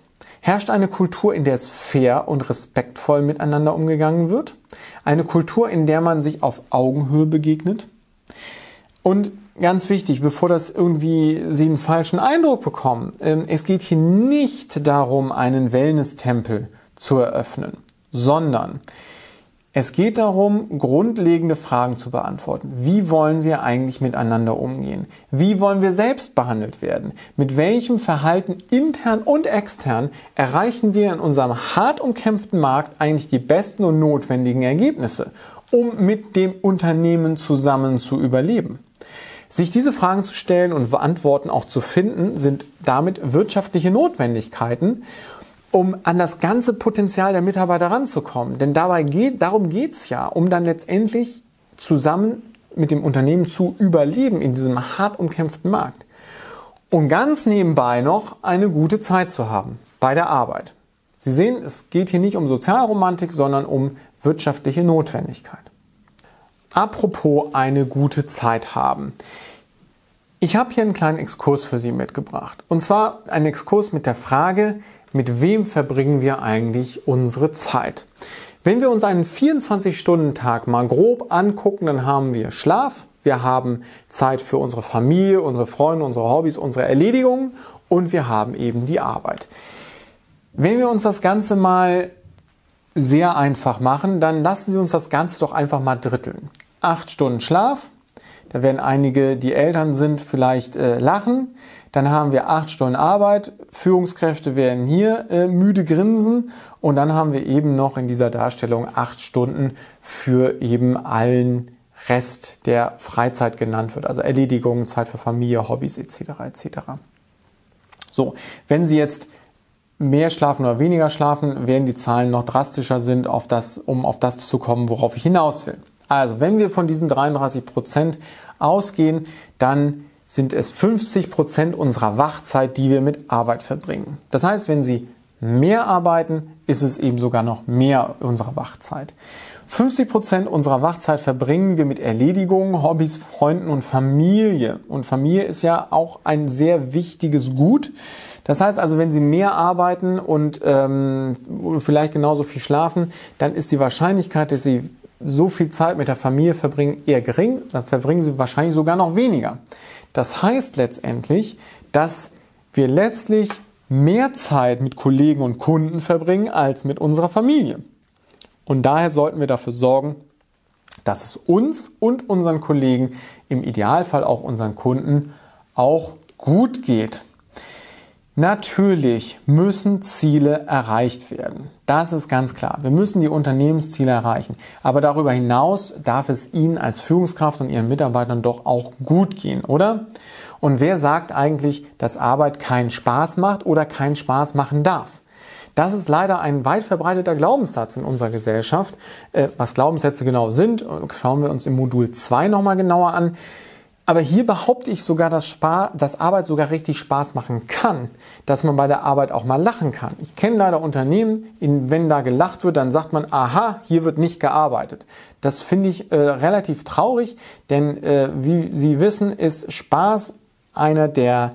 Herrscht eine Kultur, in der es fair und respektvoll miteinander umgegangen wird? Eine Kultur, in der man sich auf Augenhöhe begegnet? Und ganz wichtig, bevor das irgendwie Sie einen falschen Eindruck bekommen, es geht hier nicht darum, einen Wellness-Tempel zu eröffnen, sondern es geht darum, grundlegende Fragen zu beantworten. Wie wollen wir eigentlich miteinander umgehen? Wie wollen wir selbst behandelt werden? Mit welchem Verhalten intern und extern erreichen wir in unserem hart umkämpften Markt eigentlich die besten und notwendigen Ergebnisse, um mit dem Unternehmen zusammen zu überleben? Sich diese Fragen zu stellen und Antworten auch zu finden, sind damit wirtschaftliche Notwendigkeiten, um an das ganze Potenzial der Mitarbeiter ranzukommen. Denn darum geht's ja, um dann letztendlich zusammen mit dem Unternehmen zu überleben in diesem hart umkämpften Markt. Und ganz nebenbei noch eine gute Zeit zu haben bei der Arbeit. Sie sehen, es geht hier nicht um Sozialromantik, sondern um wirtschaftliche Notwendigkeit. Apropos eine gute Zeit haben. Ich habe hier einen kleinen Exkurs für Sie mitgebracht. Und zwar einen Exkurs mit der Frage, mit wem verbringen wir eigentlich unsere Zeit? Wenn wir uns einen 24-Stunden-Tag mal grob angucken, dann haben wir Schlaf, wir haben Zeit für unsere Familie, unsere Freunde, unsere Hobbys, unsere Erledigungen und wir haben eben die Arbeit. Wenn wir uns das Ganze mal sehr einfach machen, dann lassen Sie uns das Ganze doch einfach mal dritteln. 8 Stunden Schlaf, da werden einige, die Eltern sind, vielleicht lachen. Dann haben wir 8 Stunden Arbeit, Führungskräfte werden hier müde grinsen und dann haben wir eben noch in dieser Darstellung 8 Stunden für eben allen Rest, der Freizeit genannt wird, also Erledigungen, Zeit für Familie, Hobbys etc. etc. So, wenn Sie jetzt mehr schlafen oder weniger schlafen, werden die Zahlen noch drastischer sind, um auf das zu kommen, worauf ich hinaus will. Also, wenn wir von diesen 33% ausgehen, dann sind es 50% unserer Wachzeit, die wir mit Arbeit verbringen. Das heißt, wenn Sie mehr arbeiten, ist es eben sogar noch mehr unserer Wachzeit. 50% unserer Wachzeit verbringen wir mit Erledigungen, Hobbys, Freunden und Familie. Und Familie ist ja auch ein sehr wichtiges Gut. Das heißt also, wenn Sie mehr arbeiten und vielleicht genauso viel schlafen, dann ist die Wahrscheinlichkeit, dass Sie so viel Zeit mit der Familie verbringen, eher gering. Dann verbringen Sie wahrscheinlich sogar noch weniger. Das heißt letztendlich, dass wir letztlich mehr Zeit mit Kollegen und Kunden verbringen als mit unserer Familie. Und daher sollten wir dafür sorgen, dass es uns und unseren Kollegen, im Idealfall auch unseren Kunden, auch gut geht. Natürlich müssen Ziele erreicht werden. Das ist ganz klar. Wir müssen die Unternehmensziele erreichen. Aber darüber hinaus darf es Ihnen als Führungskraft und Ihren Mitarbeitern doch auch gut gehen, oder? Und wer sagt eigentlich, dass Arbeit keinen Spaß macht oder keinen Spaß machen darf? Das ist leider ein weit verbreiteter Glaubenssatz in unserer Gesellschaft. Was Glaubenssätze genau sind, schauen wir uns im Modul 2 nochmal genauer an. Aber hier behaupte ich sogar, dass Arbeit sogar richtig Spaß machen kann, dass man bei der Arbeit auch mal lachen kann. Ich kenne leider Unternehmen, wenn da gelacht wird, dann sagt man, aha, hier wird nicht gearbeitet. Das finde ich relativ traurig, denn wie Sie wissen, ist Spaß einer der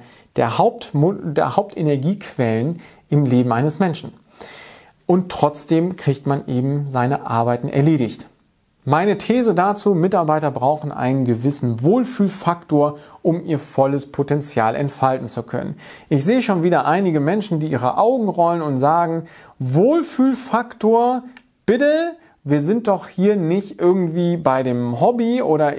Hauptenergiequellen im Leben eines Menschen. Und trotzdem kriegt man eben seine Arbeiten erledigt. Meine These dazu, Mitarbeiter brauchen einen gewissen Wohlfühlfaktor, um ihr volles Potenzial entfalten zu können. Ich sehe schon wieder einige Menschen, die ihre Augen rollen und sagen, Wohlfühlfaktor, bitte, wir sind doch hier nicht irgendwie bei dem Hobby oder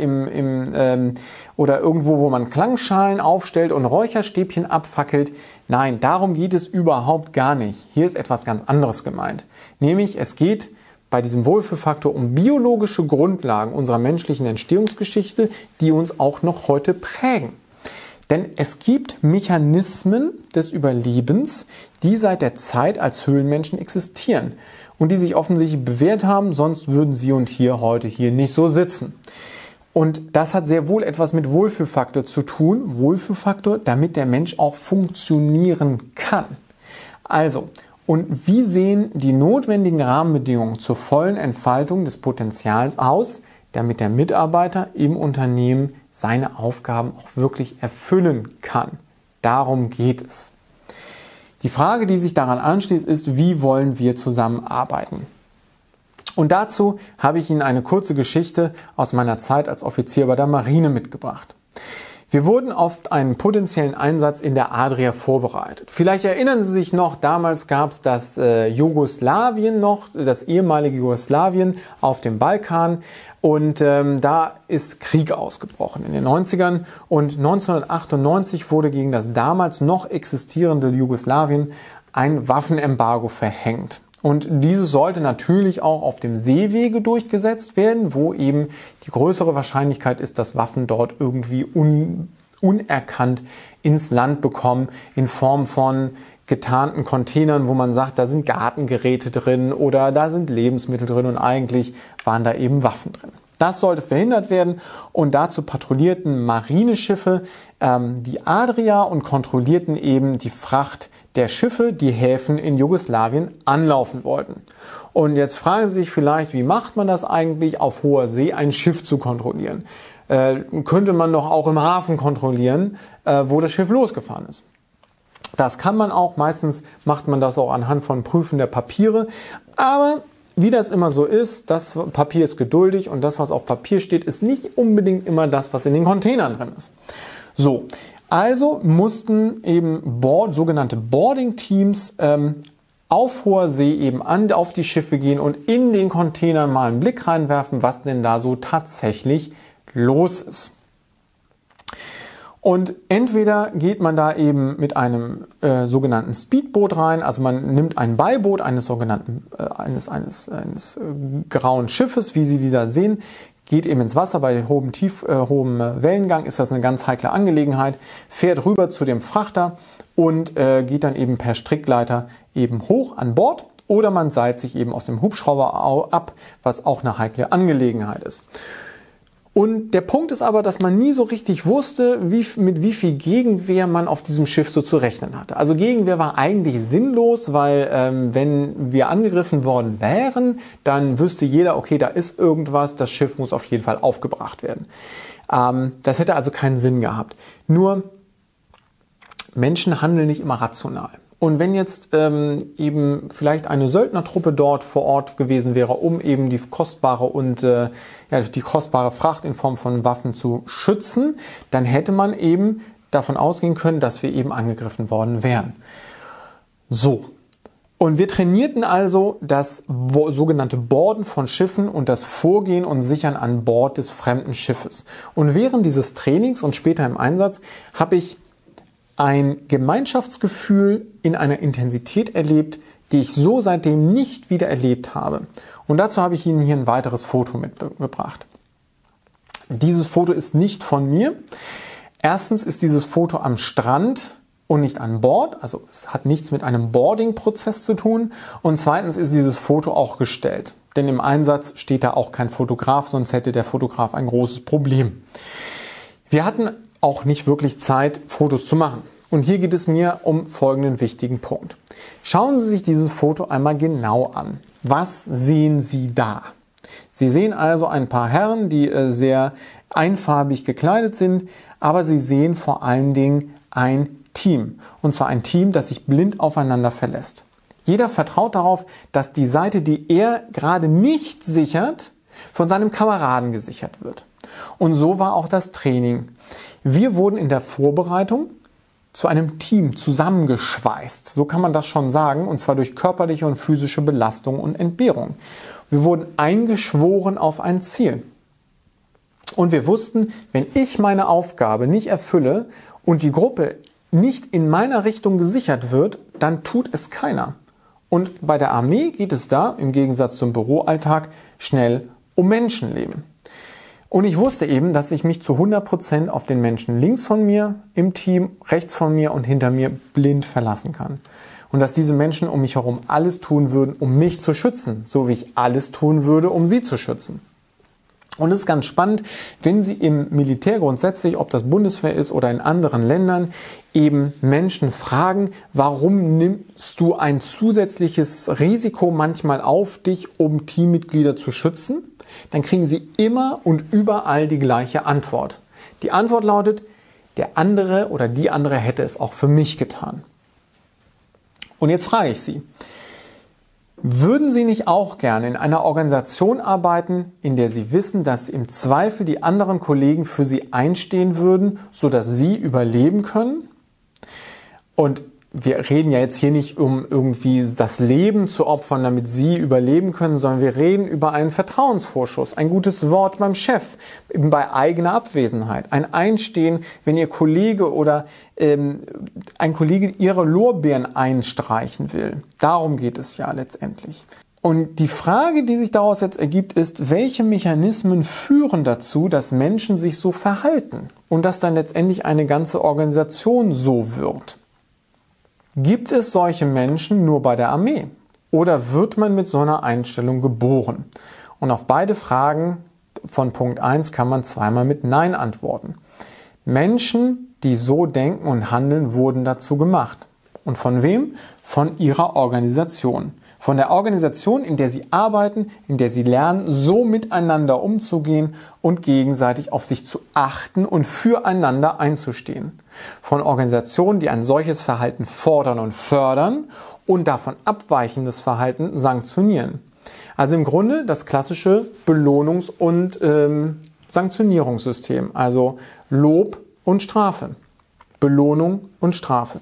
oder irgendwo, wo man Klangschalen aufstellt und Räucherstäbchen abfackelt. Nein, darum geht es überhaupt gar nicht. Hier ist etwas ganz anderes gemeint. Nämlich, es geht bei diesem Wohlfühlfaktor um biologische Grundlagen unserer menschlichen Entstehungsgeschichte, die uns auch noch heute prägen. Denn es gibt Mechanismen des Überlebens, die seit der Zeit als Höhlenmenschen existieren und die sich offensichtlich bewährt haben, sonst würden Sie und hier heute hier nicht so sitzen. Und das hat sehr wohl etwas mit Wohlfühlfaktor zu tun. Wohlfühlfaktor, damit der Mensch auch funktionieren kann. Also, und wie sehen die notwendigen Rahmenbedingungen zur vollen Entfaltung des Potenzials aus, damit der Mitarbeiter im Unternehmen seine Aufgaben auch wirklich erfüllen kann? Darum geht es. Die Frage, die sich daran anschließt, ist, wie wollen wir zusammenarbeiten? Und dazu habe ich Ihnen eine kurze Geschichte aus meiner Zeit als Offizier bei der Marine mitgebracht. Wir wurden auf einen potenziellen Einsatz in der Adria vorbereitet. Vielleicht erinnern Sie sich noch, damals gab es das Jugoslawien noch, das ehemalige Jugoslawien auf dem Balkan. Und da ist Krieg ausgebrochen in den 90ern. Und 1998 wurde gegen das damals noch existierende Jugoslawien ein Waffenembargo verhängt. Und dieses sollte natürlich auch auf dem Seewege durchgesetzt werden, wo eben die größere Wahrscheinlichkeit ist, dass Waffen dort irgendwie unerkannt ins Land bekommen, in Form von getarnten Containern, wo man sagt, da sind Gartengeräte drin oder da sind Lebensmittel drin und eigentlich waren da eben Waffen drin. Das sollte verhindert werden und dazu patrouillierten Marineschiffe die Adria und kontrollierten eben die Fracht der Schiffe, die Häfen in Jugoslawien anlaufen wollten. Und jetzt fragen Sie sich vielleicht, wie macht man das eigentlich, auf hoher See ein Schiff zu kontrollieren? Könnte man doch auch im Hafen kontrollieren, wo das Schiff losgefahren ist. Das kann man auch, meistens macht man das auch anhand von Prüfen der Papiere, aber wie das immer so ist, das Papier ist geduldig und das, was auf Papier steht, ist nicht unbedingt immer das, was in den Containern drin ist. So, also mussten eben sogenannte Boarding-Teams auf hoher See eben auf die Schiffe gehen und in den Containern mal einen Blick reinwerfen, was denn da so tatsächlich los ist. Und entweder geht man da eben mit einem sogenannten Speedboot rein, also man nimmt ein Beiboot eines sogenannten eines grauen Schiffes, wie Sie die da sehen, geht eben ins Wasser. Bei hohem Wellengang ist das eine ganz heikle Angelegenheit, fährt rüber zu dem Frachter und geht dann eben per Strickleiter eben hoch an Bord oder man seilt sich eben aus dem Hubschrauber ab, was auch eine heikle Angelegenheit ist. Und der Punkt ist aber, dass man nie so richtig wusste, mit wie viel Gegenwehr man auf diesem Schiff so zu rechnen hatte. Also Gegenwehr war eigentlich sinnlos, weil wenn wir angegriffen worden wären, dann wüsste jeder, okay, da ist irgendwas, das Schiff muss auf jeden Fall aufgebracht werden. Das hätte also keinen Sinn gehabt. Nur Menschen handeln nicht immer rational. Und wenn jetzt eben vielleicht eine Söldnertruppe dort vor Ort gewesen wäre, um eben die kostbare Fracht in Form von Waffen zu schützen, dann hätte man eben davon ausgehen können, dass wir eben angegriffen worden wären. So. Und wir trainierten also das sogenannte Boarden von Schiffen und das Vorgehen und Sichern an Bord des fremden Schiffes. Und während dieses Trainings und später im Einsatz habe ich ein Gemeinschaftsgefühl in einer Intensität erlebt, die ich so seitdem nicht wieder erlebt habe. Und dazu habe ich Ihnen hier ein weiteres Foto mitgebracht. Dieses Foto ist nicht von mir. Erstens ist dieses Foto am Strand und nicht an Bord. Also es hat nichts mit einem Boarding-Prozess zu tun. Und zweitens ist dieses Foto auch gestellt. Denn im Einsatz steht da auch kein Fotograf, sonst hätte der Fotograf ein großes Problem. Wir hatten auch nicht wirklich Zeit, Fotos zu machen. Und hier geht es mir um folgenden wichtigen Punkt. Schauen Sie sich dieses Foto einmal genau an. Was sehen Sie da? Sie sehen also ein paar Herren, die sehr einfarbig gekleidet sind, aber Sie sehen vor allen Dingen ein Team. Und zwar ein Team, das sich blind aufeinander verlässt. Jeder vertraut darauf, dass die Seite, die er gerade nicht sichert, von seinem Kameraden gesichert wird. Und so war auch das Training. Wir wurden in der Vorbereitung zu einem Team zusammengeschweißt. So kann man das schon sagen, und zwar durch körperliche und physische Belastung und Entbehrung. Wir wurden eingeschworen auf ein Ziel. Und wir wussten, wenn ich meine Aufgabe nicht erfülle und die Gruppe nicht in meiner Richtung gesichert wird, dann tut es keiner. Und bei der Armee geht es da, im Gegensatz zum Büroalltag, schnell um Menschenleben. Und ich wusste eben, dass ich mich zu 100% auf den Menschen links von mir im Team, rechts von mir und hinter mir blind verlassen kann. Und dass diese Menschen um mich herum alles tun würden, um mich zu schützen, so wie ich alles tun würde, um sie zu schützen. Und es ist ganz spannend, wenn Sie im Militär grundsätzlich, ob das Bundeswehr ist oder in anderen Ländern, eben Menschen fragen, warum nimmst du ein zusätzliches Risiko manchmal auf dich, um Teammitglieder zu schützen? Dann kriegen Sie immer und überall die gleiche Antwort. Die Antwort lautet, der andere oder die andere hätte es auch für mich getan. Und jetzt frage ich Sie, würden Sie nicht auch gerne in einer Organisation arbeiten, in der Sie wissen, dass im Zweifel die anderen Kollegen für Sie einstehen würden, sodass Sie überleben können? Und wir reden ja jetzt hier nicht um irgendwie das Leben zu opfern, damit Sie überleben können, sondern wir reden über einen Vertrauensvorschuss, ein gutes Wort beim Chef, eben bei eigener Abwesenheit, ein Einstehen, wenn Ihr Kollege oder ein Kollege Ihre Lorbeeren einstreichen will. Darum geht es ja letztendlich. Und die Frage, die sich daraus jetzt ergibt, ist, welche Mechanismen führen dazu, dass Menschen sich so verhalten und dass dann letztendlich eine ganze Organisation so wird? Gibt es solche Menschen nur bei der Armee oder wird man mit so einer Einstellung geboren? Und auf beide Fragen von Punkt 1 kann man zweimal mit Nein antworten. Menschen, die so denken und handeln, wurden dazu gemacht. Und von wem? Von ihrer Organisation. Von der Organisation, in der sie arbeiten, in der sie lernen, so miteinander umzugehen und gegenseitig auf sich zu achten und füreinander einzustehen. Von Organisationen, die ein solches Verhalten fordern und fördern und davon abweichendes Verhalten sanktionieren. Also im Grunde das klassische Belohnungs- und Sanktionierungssystem, also Lob und Strafe, Belohnung und Strafe.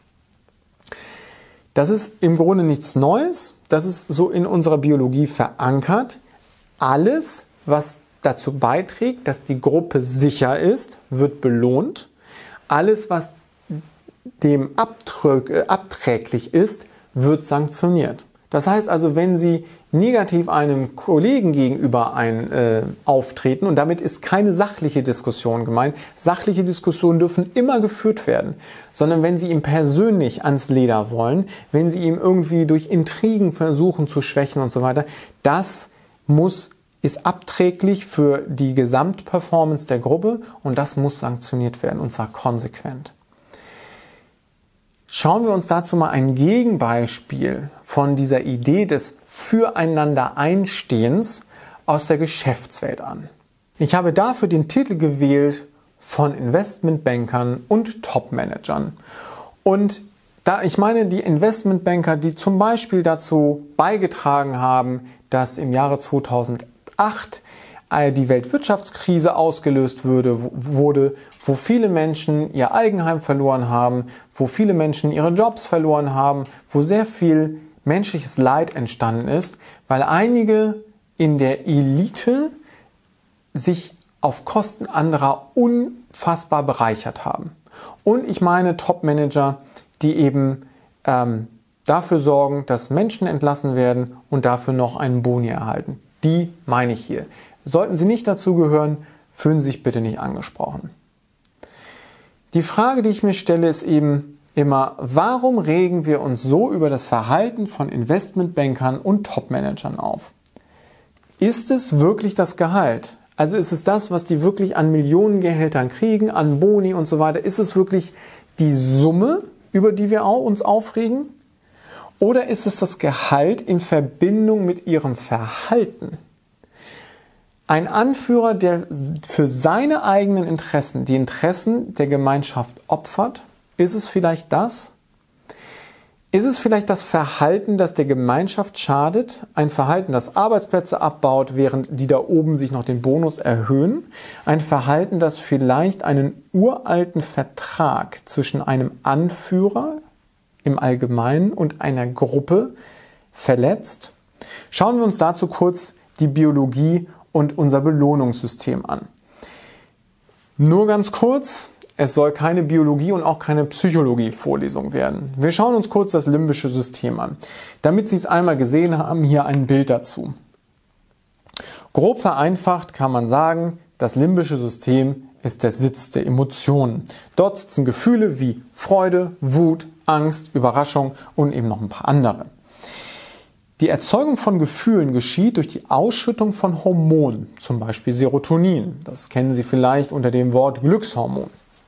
Das ist im Grunde nichts Neues, das ist so in unserer Biologie verankert. Alles, was dazu beiträgt, dass die Gruppe sicher ist, wird belohnt. Alles, was dem abträglich ist, wird sanktioniert. Das heißt also, wenn Sie negativ einem Kollegen gegenüber auftreten, und damit ist keine sachliche Diskussion gemeint, sachliche Diskussionen dürfen immer geführt werden, sondern wenn Sie ihm persönlich ans Leder wollen, wenn Sie ihm irgendwie durch Intrigen versuchen zu schwächen und so weiter, das ist abträglich für die Gesamtperformance der Gruppe und das muss sanktioniert werden, und zwar konsequent. Schauen wir uns dazu mal ein Gegenbeispiel von dieser Idee des Füreinander-Einstehens aus der Geschäftswelt an. Ich habe dafür den Titel gewählt von Investmentbankern und Topmanagern. Und ich meine die Investmentbanker, die zum Beispiel dazu beigetragen haben, dass im Jahre 2008 die Weltwirtschaftskrise ausgelöst wurde, wo viele Menschen ihr Eigenheim verloren haben, wo viele Menschen ihre Jobs verloren haben, wo sehr viel menschliches Leid entstanden ist, weil einige in der Elite sich auf Kosten anderer unfassbar bereichert haben. Und ich meine Top-Manager, die eben dafür sorgen, dass Menschen entlassen werden und dafür noch einen Boni erhalten. Die meine ich hier. Sollten Sie nicht dazu gehören, fühlen Sie sich bitte nicht angesprochen. Die Frage, die ich mir stelle, ist eben immer, warum regen wir uns so über das Verhalten von Investmentbankern und Topmanagern auf? Ist es wirklich das Gehalt? Also ist es das, was die wirklich an Millionengehältern kriegen, an Boni und so weiter? Ist es wirklich die Summe, über die wir uns aufregen? Oder ist es das Gehalt in Verbindung mit ihrem Verhalten? Ein Anführer, der für seine eigenen Interessen die Interessen der Gemeinschaft opfert, ist es vielleicht das? Ist es vielleicht das Verhalten, das der Gemeinschaft schadet? Ein Verhalten, das Arbeitsplätze abbaut, während die da oben sich noch den Bonus erhöhen? Ein Verhalten, das vielleicht einen uralten Vertrag zwischen einem Anführer im Allgemeinen und einer Gruppe verletzt? Schauen wir uns dazu kurz die Biologie und unser Belohnungssystem an. Nur ganz kurz, es soll keine Biologie und auch keine Psychologie-Vorlesung werden. Wir schauen uns kurz das limbische System an. Damit Sie es einmal gesehen haben, hier ein Bild dazu. Grob vereinfacht kann man sagen, das limbische System ist der Sitz der Emotionen. Dort sitzen Gefühle wie Freude, Wut, Angst, Überraschung und eben noch ein paar andere. Die Erzeugung von Gefühlen geschieht durch die Ausschüttung von Hormonen, zum Beispiel Serotonin. Das kennen Sie vielleicht unter dem Wort Glückshormon.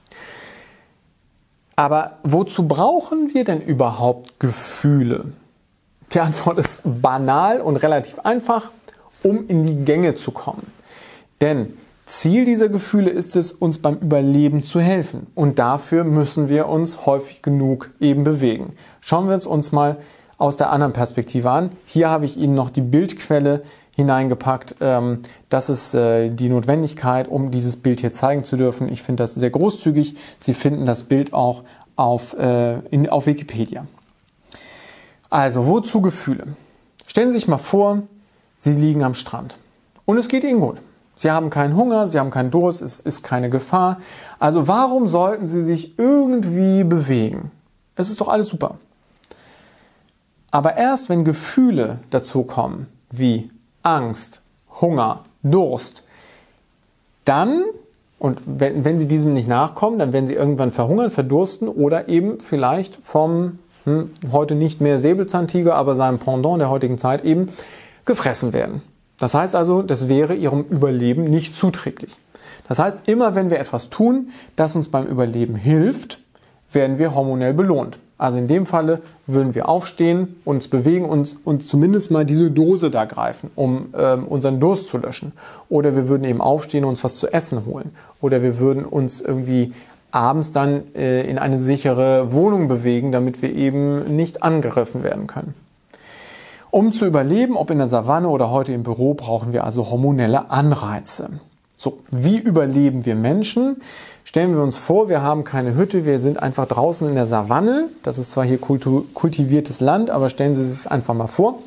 Aber wozu brauchen wir denn überhaupt Gefühle? Die Antwort ist banal und relativ einfach, um in die Gänge zu kommen. Denn Ziel dieser Gefühle ist es, uns beim Überleben zu helfen. Und dafür müssen wir uns häufig genug eben bewegen. Schauen wir uns mal aus der anderen Perspektive an. Hier habe ich Ihnen noch die Bildquelle hineingepackt. Das ist die Notwendigkeit, um dieses Bild hier zeigen zu dürfen. Ich finde das sehr großzügig. Sie finden das Bild auch auf Wikipedia. Also, wozu Gefühle? Stellen Sie sich mal vor, Sie liegen am Strand und es geht Ihnen gut. Sie haben keinen Hunger, Sie haben keinen Durst, es ist keine Gefahr. Also warum sollten Sie sich irgendwie bewegen? Es ist doch alles super. Aber erst wenn Gefühle dazu kommen, wie Angst, Hunger, Durst, dann, und wenn Sie diesem nicht nachkommen, dann werden Sie irgendwann verhungern, verdursten oder eben vielleicht vom heute nicht mehr Säbelzahntiger, aber seinem Pendant der heutigen Zeit eben gefressen werden. Das heißt also, das wäre Ihrem Überleben nicht zuträglich. Das heißt, immer wenn wir etwas tun, das uns beim Überleben hilft, werden wir hormonell belohnt. Also in dem Falle würden wir aufstehen, uns bewegen und zumindest mal diese Dose da greifen, um unseren Durst zu löschen. Oder wir würden eben aufstehen und uns was zu essen holen. Oder wir würden uns irgendwie abends dann in eine sichere Wohnung bewegen, damit wir eben nicht angegriffen werden können. Um zu überleben, ob in der Savanne oder heute im Büro, brauchen wir also hormonelle Anreize. So, wie überleben wir Menschen? Stellen wir uns vor, wir haben keine Hütte, wir sind einfach draußen in der Savanne. Das ist zwar hier kultiviertes Land, aber stellen Sie sich es einfach mal vor.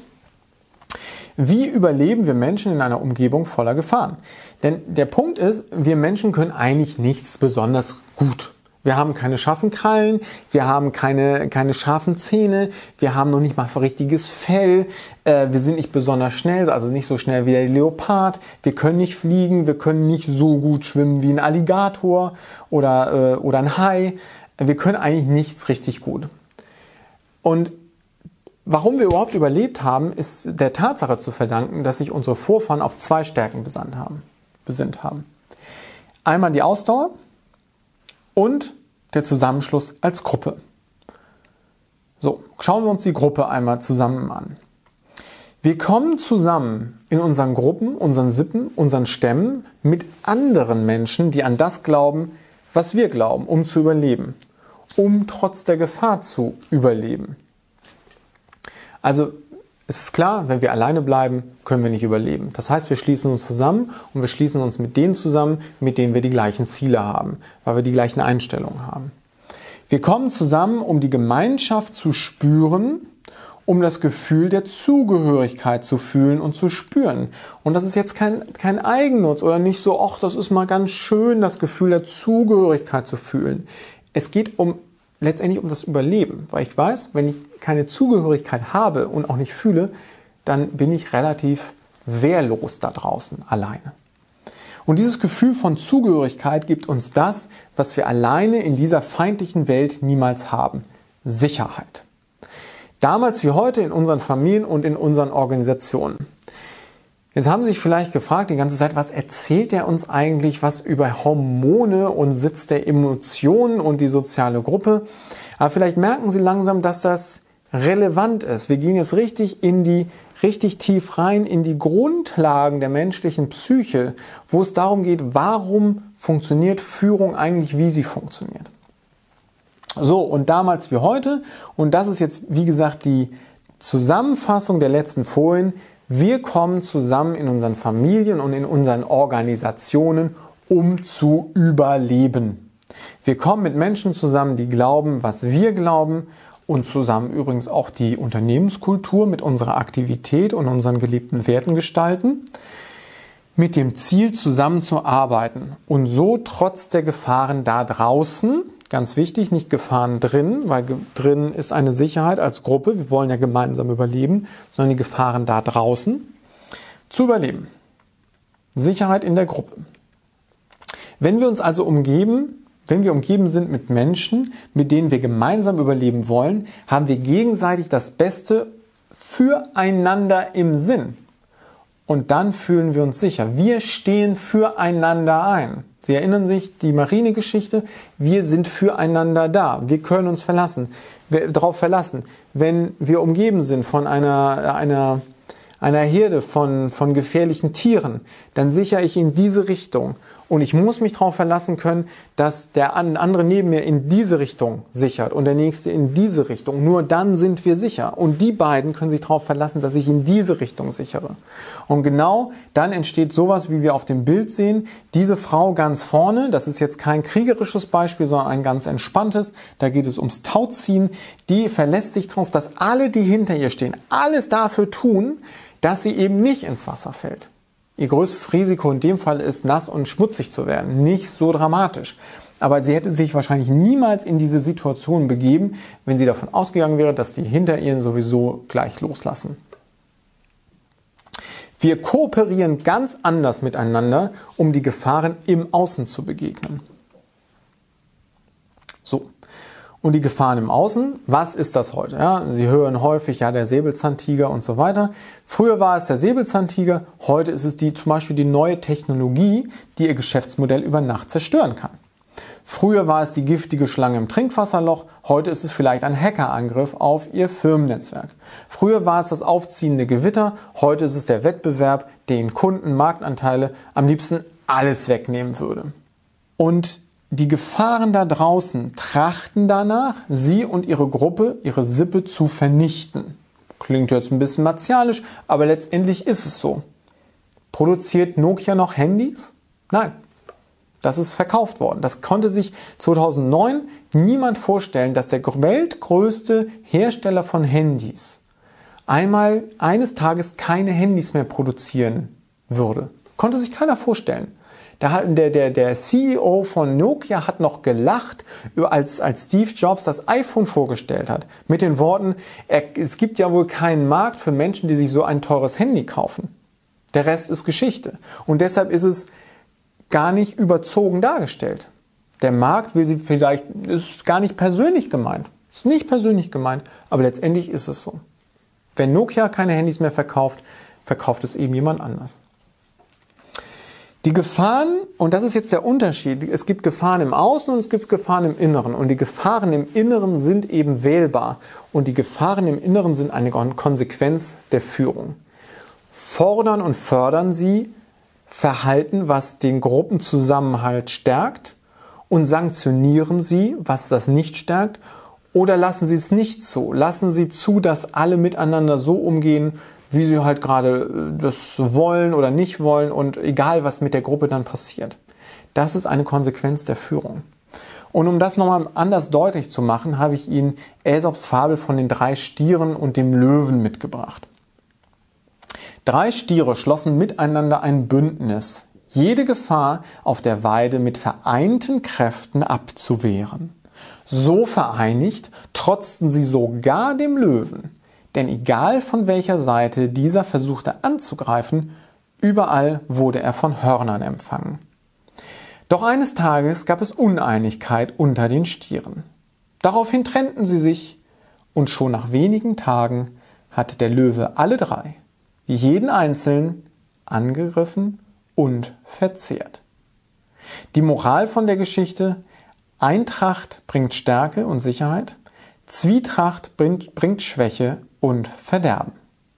Wie überleben wir Menschen in einer Umgebung voller Gefahren? Denn der Punkt ist, wir Menschen können eigentlich nichts besonders gut. Wir haben keine scharfen Krallen, wir haben keine scharfen Zähne, wir haben noch nicht mal richtiges Fell, wir sind nicht besonders schnell, also nicht so schnell wie der Leopard, wir können nicht fliegen, wir können nicht so gut schwimmen wie ein Alligator oder ein Hai, wir können eigentlich nichts richtig gut. Und warum wir überhaupt überlebt haben, ist der Tatsache zu verdanken, dass sich unsere Vorfahren auf zwei Stärken besinnt haben. Einmal die Ausdauer und der Zusammenschluss als Gruppe. So, schauen wir uns die Gruppe einmal zusammen an. Wir kommen zusammen in unseren Gruppen, unseren Sippen, unseren Stämmen mit anderen Menschen, die an das glauben, was wir glauben, um zu überleben, um trotz der Gefahr zu überleben. Also es ist klar, wenn wir alleine bleiben, können wir nicht überleben. Das heißt, wir schließen uns zusammen und wir schließen uns mit denen zusammen, mit denen wir die gleichen Ziele haben, weil wir die gleichen Einstellungen haben. Wir kommen zusammen, um die Gemeinschaft zu spüren, um das Gefühl der Zugehörigkeit zu fühlen und zu spüren. Und das ist jetzt kein Eigennutz oder nicht so, ach, das ist mal ganz schön, das Gefühl der Zugehörigkeit zu fühlen. Es geht letztendlich um das Überleben, weil ich weiß, wenn ich keine Zugehörigkeit habe und auch nicht fühle, dann bin ich relativ wehrlos da draußen alleine. Und dieses Gefühl von Zugehörigkeit gibt uns das, was wir alleine in dieser feindlichen Welt niemals haben: Sicherheit. Damals wie heute in unseren Familien und in unseren Organisationen. Jetzt haben Sie sich vielleicht gefragt die ganze Zeit, was erzählt er uns eigentlich was über Hormone und Sitz der Emotionen und die soziale Gruppe? Aber vielleicht merken Sie langsam, dass das relevant ist. Wir gehen jetzt richtig tief rein in die Grundlagen der menschlichen Psyche, wo es darum geht, warum funktioniert Führung eigentlich, wie sie funktioniert. So, und damals wie heute, und das ist jetzt, wie gesagt, die Zusammenfassung der letzten Folien: Wir kommen zusammen in unseren Familien und in unseren Organisationen, um zu überleben. Wir kommen mit Menschen zusammen, die glauben, was wir glauben, und zusammen übrigens auch die Unternehmenskultur mit unserer Aktivität und unseren gelebten Werten gestalten, mit dem Ziel zusammenzuarbeiten und so trotz der Gefahren da draußen, ganz wichtig, nicht Gefahren drin, weil drin ist eine Sicherheit als Gruppe, wir wollen ja gemeinsam überleben, sondern die Gefahren da draußen, zu überleben. Sicherheit in der Gruppe. Wenn wir uns also umgeben sind mit Menschen, mit denen wir gemeinsam überleben wollen, haben wir gegenseitig das Beste füreinander im Sinn. Und dann fühlen wir uns sicher. Wir stehen füreinander ein. Sie erinnern sich, die Marinegeschichte, wir sind füreinander da. Wir können uns darauf verlassen. Wenn wir umgeben sind von einer einer Herde von gefährlichen Tieren, dann sichere ich in diese Richtung. Und ich muss mich darauf verlassen können, dass der andere neben mir in diese Richtung sichert und der nächste in diese Richtung. Nur dann sind wir sicher. Und die beiden können sich darauf verlassen, dass ich in diese Richtung sichere. Und genau dann entsteht sowas, wie wir auf dem Bild sehen. Diese Frau ganz vorne, das ist jetzt kein kriegerisches Beispiel, sondern ein ganz entspanntes. Da geht es ums Tauziehen. Die verlässt sich darauf, dass alle, die hinter ihr stehen, alles dafür tun, dass sie eben nicht ins Wasser fällt. Ihr größtes Risiko in dem Fall ist, nass und schmutzig zu werden. Nicht so dramatisch. Aber sie hätte sich wahrscheinlich niemals in diese Situation begeben, wenn sie davon ausgegangen wäre, dass die hinter ihr sowieso gleich loslassen. Wir kooperieren ganz anders miteinander, um die Gefahren im Außen zu begegnen. So. Und die Gefahren im Außen, was ist das heute? Ja, Sie hören häufig, ja, der Säbelzahntiger und so weiter. Früher war es der Säbelzahntiger, heute ist es zum Beispiel die neue Technologie, die Ihr Geschäftsmodell über Nacht zerstören kann. Früher war es die giftige Schlange im Trinkwasserloch, heute ist es vielleicht ein Hackerangriff auf Ihr Firmennetzwerk. Früher war es das aufziehende Gewitter, heute ist es der Wettbewerb, den Kunden Marktanteile am liebsten alles wegnehmen würde. Und die Gefahren da draußen trachten danach, Sie und Ihre Gruppe, Ihre Sippe zu vernichten. Klingt jetzt ein bisschen martialisch, aber letztendlich ist es so. Produziert Nokia noch Handys? Nein. Das ist verkauft worden. Das konnte sich 2009 niemand vorstellen, dass der weltgrößte Hersteller von Handys eines Tages keine Handys mehr produzieren würde. Konnte sich keiner vorstellen. Der CEO von Nokia hat noch gelacht, als Steve Jobs das iPhone vorgestellt hat. Mit den Worten, es gibt ja wohl keinen Markt für Menschen, die sich so ein teures Handy kaufen. Der Rest ist Geschichte. Und deshalb ist es gar nicht überzogen dargestellt. Der Markt ist gar nicht persönlich gemeint. Ist nicht persönlich gemeint, aber letztendlich ist es so. Wenn Nokia keine Handys mehr verkauft, verkauft es eben jemand anders. Die Gefahren, und das ist jetzt der Unterschied, es gibt Gefahren im Außen und es gibt Gefahren im Inneren. Und die Gefahren im Inneren sind eben wählbar. Und die Gefahren im Inneren sind eine Konsequenz der Führung. Fordern und fördern Sie Verhalten, was den Gruppenzusammenhalt stärkt, und sanktionieren Sie, was das nicht stärkt, oder lassen Sie es nicht zu. Lassen Sie zu, dass alle miteinander so umgehen, wie sie halt gerade das wollen oder nicht wollen, und egal, was mit der Gruppe dann passiert. Das ist eine Konsequenz der Führung. Und um das nochmal anders deutlich zu machen, habe ich Ihnen Aesops Fabel von den 3 Stieren und dem Löwen mitgebracht. 3 Stiere schlossen miteinander ein Bündnis, jede Gefahr auf der Weide mit vereinten Kräften abzuwehren. So vereinigt trotzten sie sogar dem Löwen. Denn egal von welcher Seite dieser versuchte anzugreifen, überall wurde er von Hörnern empfangen. Doch eines Tages gab es Uneinigkeit unter den Stieren. Daraufhin trennten sie sich, und schon nach wenigen Tagen hatte der Löwe alle 3, jeden einzeln, angegriffen und verzehrt. Die Moral von der Geschichte: Eintracht bringt Stärke und Sicherheit, Zwietracht bringt Schwäche und Verderben.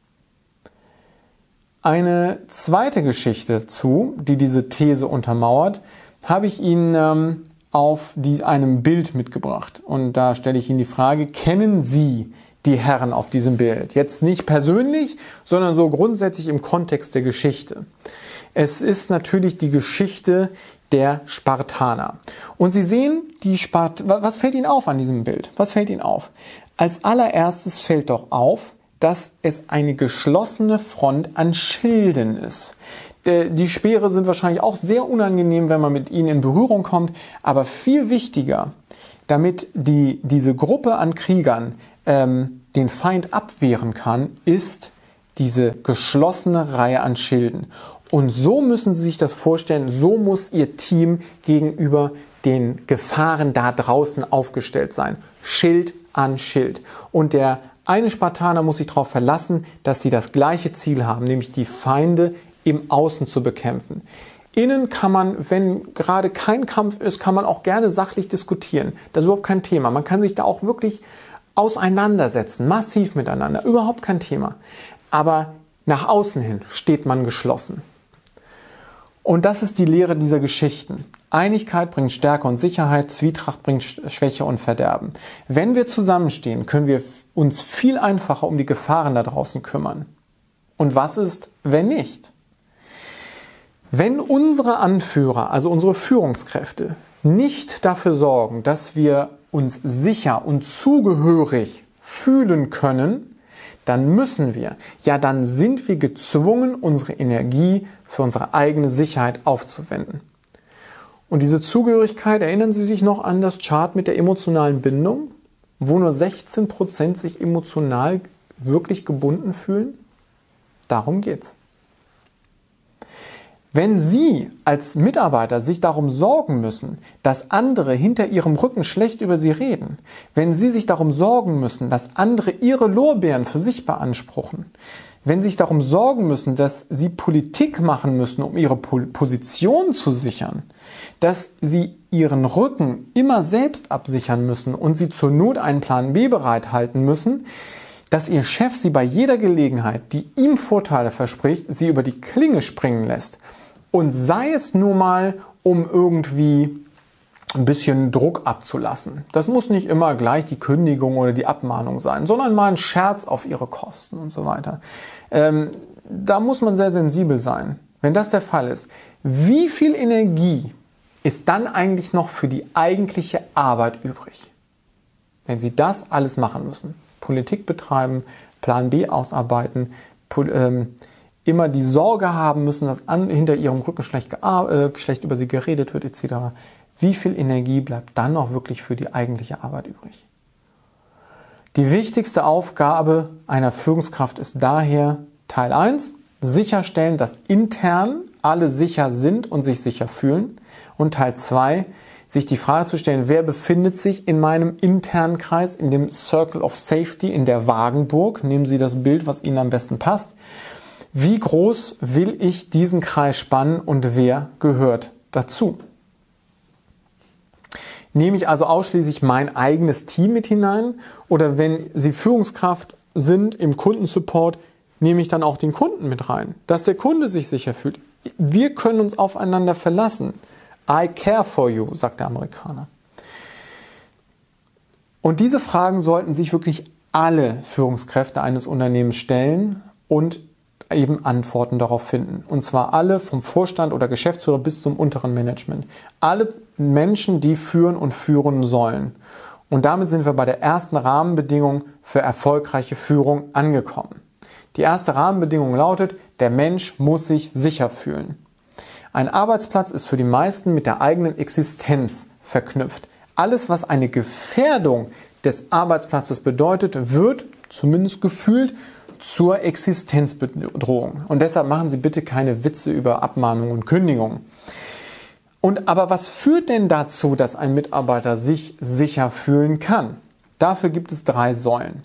Eine zweite Geschichte die diese These untermauert, habe ich Ihnen auf einem Bild mitgebracht. Und da stelle ich Ihnen die Frage: Kennen Sie die Herren auf diesem Bild? Jetzt nicht persönlich, sondern so grundsätzlich im Kontext der Geschichte. Es ist natürlich die Geschichte der Spartaner. Und Sie sehen, was fällt Ihnen auf an diesem Bild? Was fällt Ihnen auf? Als allererstes fällt doch auf, dass es eine geschlossene Front an Schilden ist. Die Speere sind wahrscheinlich auch sehr unangenehm, wenn man mit ihnen in Berührung kommt. Aber viel wichtiger, damit diese Gruppe an Kriegern den Feind abwehren kann, ist diese geschlossene Reihe an Schilden. Und so müssen Sie sich das vorstellen, so muss Ihr Team gegenüber den Gefahren da draußen aufgestellt sein. Schild an Schild. Und der eine Spartaner muss sich darauf verlassen, dass sie das gleiche Ziel haben, nämlich die Feinde im Außen zu bekämpfen. Innen kann man, wenn gerade kein Kampf ist, kann man auch gerne sachlich diskutieren. Das ist überhaupt kein Thema. Man kann sich da auch wirklich auseinandersetzen, massiv miteinander. Überhaupt kein Thema. Aber Nach außen hin steht man geschlossen. Und das ist die Lehre dieser Geschichten. Einigkeit bringt Stärke und Sicherheit, Zwietracht bringt Schwäche und Verderben. Wenn wir zusammenstehen, können wir uns viel einfacher um die Gefahren da draußen kümmern. Und was ist, wenn nicht? Wenn unsere Anführer, also unsere Führungskräfte, nicht dafür sorgen, dass wir uns sicher und zugehörig fühlen können, dann müssen wir, ja dann sind wir gezwungen, unsere Energie für unsere eigene Sicherheit aufzuwenden. Und diese Zugehörigkeit, erinnern Sie sich noch an das Chart mit der emotionalen Bindung, wo nur 16% sich emotional wirklich gebunden fühlen? Darum geht's. Wenn Sie als Mitarbeiter sich darum sorgen müssen, dass andere hinter Ihrem Rücken schlecht über Sie reden, wenn Sie sich darum sorgen müssen, dass andere Ihre Lorbeeren für sich beanspruchen, wenn Sie sich darum sorgen müssen, dass Sie Politik machen müssen, um Ihre Position zu sichern, dass Sie Ihren Rücken immer selbst absichern müssen und Sie zur Not einen Plan B bereithalten müssen, dass Ihr Chef Sie bei jeder Gelegenheit, die ihm Vorteile verspricht, Sie über die Klinge springen lässt. Und sei es nur mal, um irgendwie ein bisschen Druck abzulassen. Das muss nicht immer gleich die Kündigung oder die Abmahnung sein, sondern mal ein Scherz auf Ihre Kosten und so weiter. Da muss man sehr sensibel sein. Wenn das der Fall ist, wie viel Energie ist dann eigentlich noch für die eigentliche Arbeit übrig? Wenn Sie das alles machen müssen, Politik betreiben, Plan B ausarbeiten, immer die Sorge haben müssen, dass hinter Ihrem Rücken schlecht über Sie geredet wird etc. Wie viel Energie bleibt dann noch wirklich für die eigentliche Arbeit übrig? Die wichtigste Aufgabe einer Führungskraft ist daher Teil 1, sicherstellen, dass intern alle sicher sind und sich sicher fühlen. Und Teil 2, sich die Frage zu stellen, wer befindet sich in meinem internen Kreis, in dem Circle of Safety, in der Wagenburg. Nehmen Sie das Bild, was Ihnen am besten passt. Wie groß will ich diesen Kreis spannen und wer gehört dazu? Nehme ich also ausschließlich mein eigenes Team mit hinein oder wenn Sie Führungskraft sind im Kundensupport, nehme ich dann auch den Kunden mit rein, dass der Kunde sich sicher fühlt. Wir können uns aufeinander verlassen. I care for you, sagt der Amerikaner. Und diese Fragen sollten sich wirklich alle Führungskräfte eines Unternehmens stellen und eben Antworten darauf finden. Und zwar alle vom Vorstand oder Geschäftsführer bis zum unteren Management. Alle Menschen, die führen und führen sollen. Und damit sind wir bei der ersten Rahmenbedingung für erfolgreiche Führung angekommen. Die erste Rahmenbedingung lautet, der Mensch muss sich sicher fühlen. Ein Arbeitsplatz ist für die meisten mit der eigenen Existenz verknüpft. Alles, was eine Gefährdung des Arbeitsplatzes bedeutet, wird, zumindest gefühlt, zur Existenzbedrohung. Und deshalb machen Sie bitte keine Witze über Abmahnungen und Kündigungen. Aber was führt denn dazu, dass ein Mitarbeiter sich sicher fühlen kann? Dafür gibt es 3 Säulen.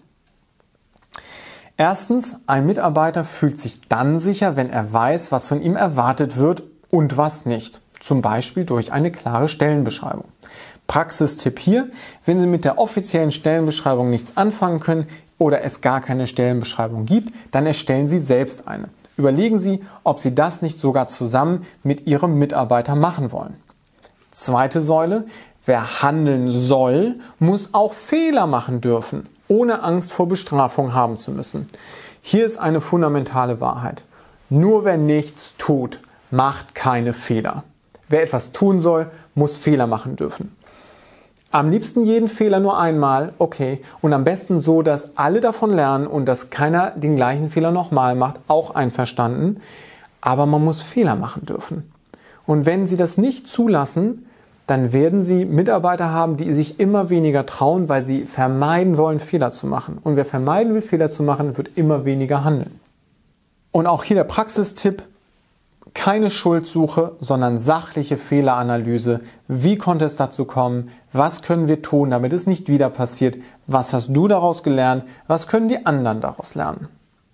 Erstens, ein Mitarbeiter fühlt sich dann sicher, wenn er weiß, was von ihm erwartet wird und was nicht. Zum Beispiel durch eine klare Stellenbeschreibung. Praxistipp hier, wenn Sie mit der offiziellen Stellenbeschreibung nichts anfangen können oder es gar keine Stellenbeschreibung gibt, dann erstellen Sie selbst eine. Überlegen Sie, ob Sie das nicht sogar zusammen mit Ihrem Mitarbeiter machen wollen. Zweite Säule, wer handeln soll, muss auch Fehler machen dürfen, ohne Angst vor Bestrafung haben zu müssen. Hier ist eine fundamentale Wahrheit. Nur wer nichts tut, macht keine Fehler. Wer etwas tun soll, muss Fehler machen dürfen. Am liebsten jeden Fehler nur einmal, okay, und am besten so, dass alle davon lernen und dass keiner den gleichen Fehler nochmal macht, auch einverstanden. Aber man muss Fehler machen dürfen. Und wenn Sie das nicht zulassen, dann werden Sie Mitarbeiter haben, die sich immer weniger trauen, weil sie vermeiden wollen, Fehler zu machen. Und wer vermeiden will, Fehler zu machen, wird immer weniger handeln. Und auch hier der Praxistipp, keine Schuldsuche, sondern sachliche Fehleranalyse. Wie konnte es dazu kommen? Was können wir tun, damit es nicht wieder passiert? Was hast du daraus gelernt? Was können die anderen daraus lernen?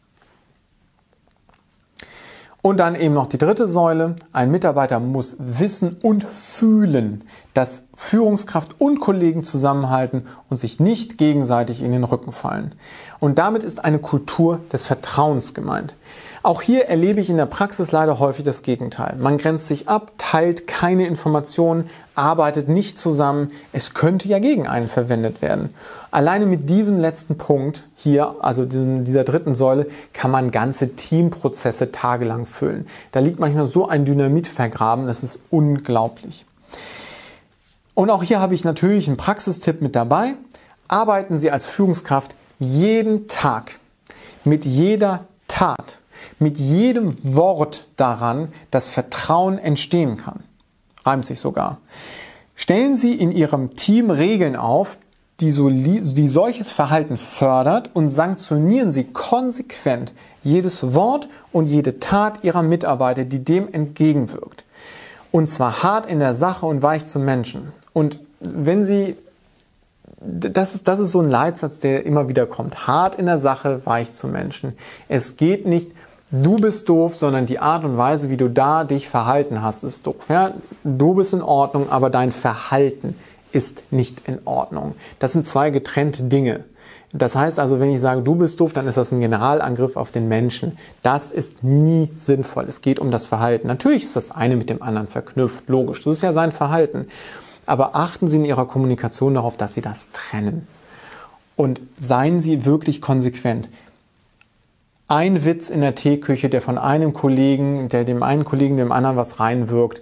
Und dann eben noch die dritte Säule. Ein Mitarbeiter muss wissen und fühlen, dass Führungskraft und Kollegen zusammenhalten und sich nicht gegenseitig in den Rücken fallen. Und damit ist eine Kultur des Vertrauens gemeint. Auch hier erlebe ich in der Praxis leider häufig das Gegenteil. Man grenzt sich ab, teilt keine Informationen, arbeitet nicht zusammen. Es könnte ja gegen einen verwendet werden. Alleine mit diesem letzten Punkt hier, also dieser dritten Säule, kann man ganze Teamprozesse tagelang füllen. Da liegt manchmal so ein Dynamit vergraben, das ist unglaublich. Und auch hier habe ich natürlich einen Praxistipp mit dabei. Arbeiten Sie als Führungskraft jeden Tag, mit jeder Tat, mit jedem Wort daran, dass Vertrauen entstehen kann. Reimt sich sogar. Stellen Sie in Ihrem Team Regeln auf, die solches Verhalten fördert, und sanktionieren Sie konsequent jedes Wort und jede Tat Ihrer Mitarbeiter, die dem entgegenwirkt. Und zwar hart in der Sache und weich zum Menschen. Und wenn Sie, das ist so ein Leitsatz, der immer wieder kommt. Hart in der Sache, weich zum Menschen. Es geht nicht, du bist doof, sondern die Art und Weise, wie du da dich verhalten hast, ist doof. Ja? Du bist in Ordnung, aber dein Verhalten ist nicht in Ordnung. Das sind zwei getrennte Dinge. Das heißt also, wenn ich sage, du bist doof, dann ist das ein Generalangriff auf den Menschen. Das ist nie sinnvoll. Es geht um das Verhalten. Natürlich ist das eine mit dem anderen verknüpft, logisch. Das ist ja sein Verhalten. Aber achten Sie in Ihrer Kommunikation darauf, dass Sie das trennen. Und seien Sie wirklich konsequent. Ein Witz in der Teeküche, der von einem Kollegen, der dem einen Kollegen dem anderen was reinwirkt,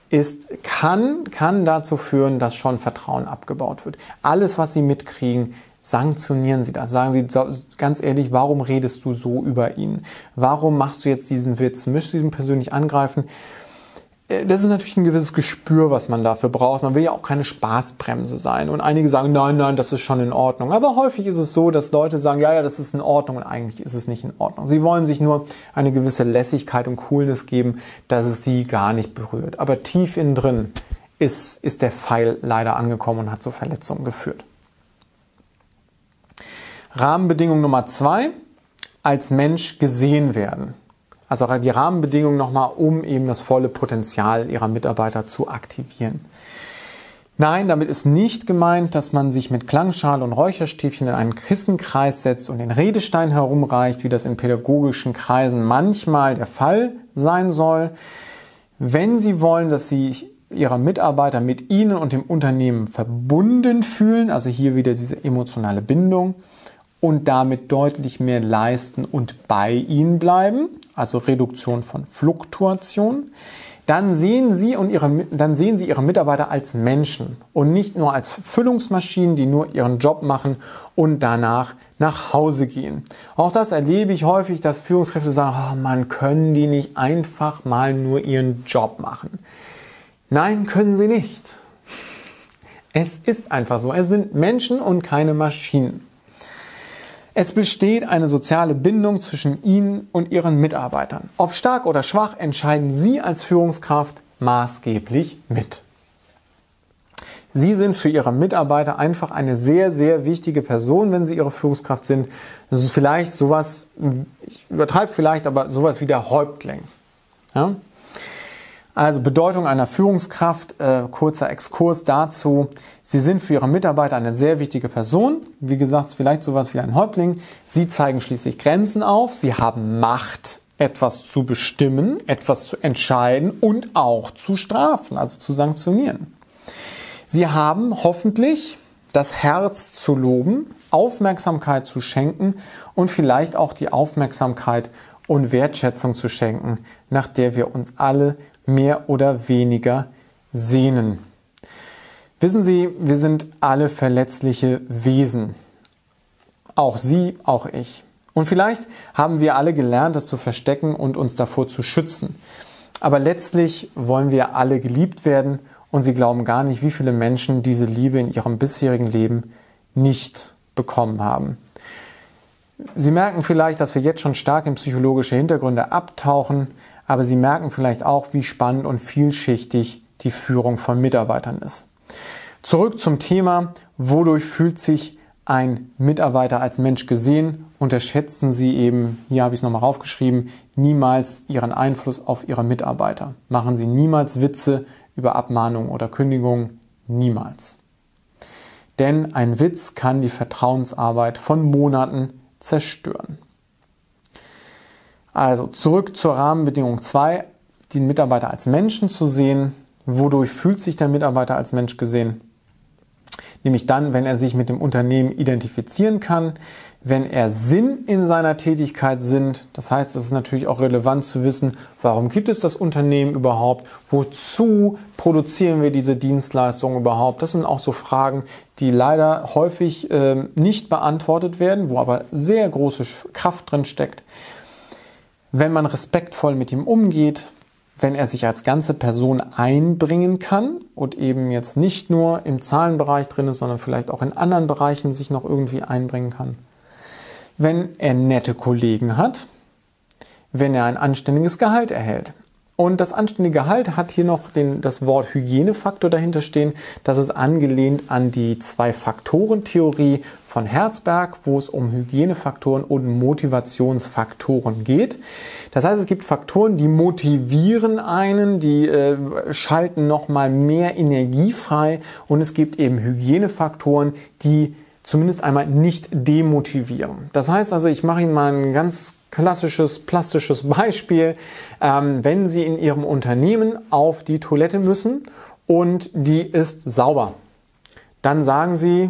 kann dazu führen, dass schon Vertrauen abgebaut wird. Alles, was Sie mitkriegen, sanktionieren Sie das. Sagen Sie ganz ehrlich, warum redest du so über ihn? Warum machst du jetzt diesen Witz? Möchtest du ihn persönlich angreifen? Das ist natürlich ein gewisses Gespür, was man dafür braucht. Man will ja auch keine Spaßbremse sein. Und einige sagen, nein, das ist schon in Ordnung. Aber häufig ist es so, dass Leute sagen, ja, das ist in Ordnung. Und eigentlich ist es nicht in Ordnung. Sie wollen sich nur eine gewisse Lässigkeit und Coolness geben, dass es sie gar nicht berührt. Aber tief innen drin ist der Pfeil leider angekommen und hat zu Verletzungen geführt. Rahmenbedingung Nummer 2, als Mensch gesehen werden. Also die Rahmenbedingungen nochmal, um eben das volle Potenzial Ihrer Mitarbeiter zu aktivieren. Nein, damit ist nicht gemeint, dass man sich mit Klangschale und Räucherstäbchen in einen Kissenkreis setzt und den Redestein herumreicht, wie das in pädagogischen Kreisen manchmal der Fall sein soll. Wenn Sie wollen, dass Sie Ihre Mitarbeiter mit Ihnen und dem Unternehmen verbunden fühlen, also hier wieder diese emotionale Bindung, und damit deutlich mehr leisten und bei Ihnen bleiben, also Reduktion von Fluktuation, dann sehen Sie Ihre Mitarbeiter als Menschen und nicht nur als Füllungsmaschinen, die nur ihren Job machen und danach nach Hause gehen. Auch das erlebe ich häufig, dass Führungskräfte sagen, oh Mann, können die nicht einfach mal nur ihren Job machen? Nein, können sie nicht. Es ist einfach so. Es sind Menschen und keine Maschinen. Es besteht eine soziale Bindung zwischen Ihnen und Ihren Mitarbeitern. Ob stark oder schwach, entscheiden Sie als Führungskraft maßgeblich mit. Sie sind für Ihre Mitarbeiter einfach eine sehr, sehr wichtige Person, wenn Sie Ihre Führungskraft sind. Das ist vielleicht sowas, ich übertreibe vielleicht, aber sowas wie der Häuptling. Ja? Also Bedeutung einer Führungskraft, kurzer Exkurs dazu. Sie sind für Ihre Mitarbeiter eine sehr wichtige Person. Wie gesagt, vielleicht sowas wie ein Häuptling. Sie zeigen schließlich Grenzen auf. Sie haben Macht, etwas zu bestimmen, etwas zu entscheiden und auch zu strafen, also zu sanktionieren. Sie haben hoffentlich das Herz zu loben, Aufmerksamkeit zu schenken und vielleicht auch die Aufmerksamkeit und Wertschätzung zu schenken, nach der wir uns alle mehr oder weniger sehnen. Wissen Sie, wir sind alle verletzliche Wesen. Auch Sie, auch ich. Und vielleicht haben wir alle gelernt, das zu verstecken und uns davor zu schützen. Aber letztlich wollen wir alle geliebt werden und Sie glauben gar nicht, wie viele Menschen diese Liebe in ihrem bisherigen Leben nicht bekommen haben. Sie merken vielleicht, dass wir jetzt schon stark in psychologische Hintergründe abtauchen, aber Sie merken vielleicht auch, wie spannend und vielschichtig die Führung von Mitarbeitern ist. Zurück zum Thema, wodurch fühlt sich ein Mitarbeiter als Mensch gesehen? Unterschätzen Sie eben, hier habe ich es nochmal raufgeschrieben, niemals Ihren Einfluss auf Ihre Mitarbeiter. Machen Sie niemals Witze über Abmahnungen oder Kündigungen, niemals. Denn ein Witz kann die Vertrauensarbeit von Monaten zerstören. Also zurück zur Rahmenbedingung 2, den Mitarbeiter als Menschen zu sehen. Wodurch fühlt sich der Mitarbeiter als Mensch gesehen? Nämlich dann, wenn er sich mit dem Unternehmen identifizieren kann, wenn er Sinn in seiner Tätigkeit sinnt. Das heißt, es ist natürlich auch relevant zu wissen, warum gibt es das Unternehmen überhaupt? Wozu produzieren wir diese Dienstleistung überhaupt? Das sind auch so Fragen, die leider häufig nicht beantwortet werden, wo aber sehr große Kraft drin steckt. Wenn man respektvoll mit ihm umgeht, wenn er sich als ganze Person einbringen kann und eben jetzt nicht nur im Zahlenbereich drin ist, sondern vielleicht auch in anderen Bereichen sich noch irgendwie einbringen kann. Wenn er nette Kollegen hat, wenn er ein anständiges Gehalt erhält. Und das anständige Gehalt hat hier noch das Wort Hygienefaktor dahinter stehen. Das ist angelehnt an die 2-Faktoren-Theorie von Herzberg, wo es um Hygienefaktoren und Motivationsfaktoren geht. Das heißt, es gibt Faktoren, die motivieren einen, die schalten nochmal mehr Energie frei. Und es gibt eben Hygienefaktoren, die zumindest einmal nicht demotivieren. Das heißt also, ich mache Ihnen mal ein ganz klassisches, plastisches Beispiel. Wenn Sie in Ihrem Unternehmen auf die Toilette müssen und die ist sauber, dann sagen Sie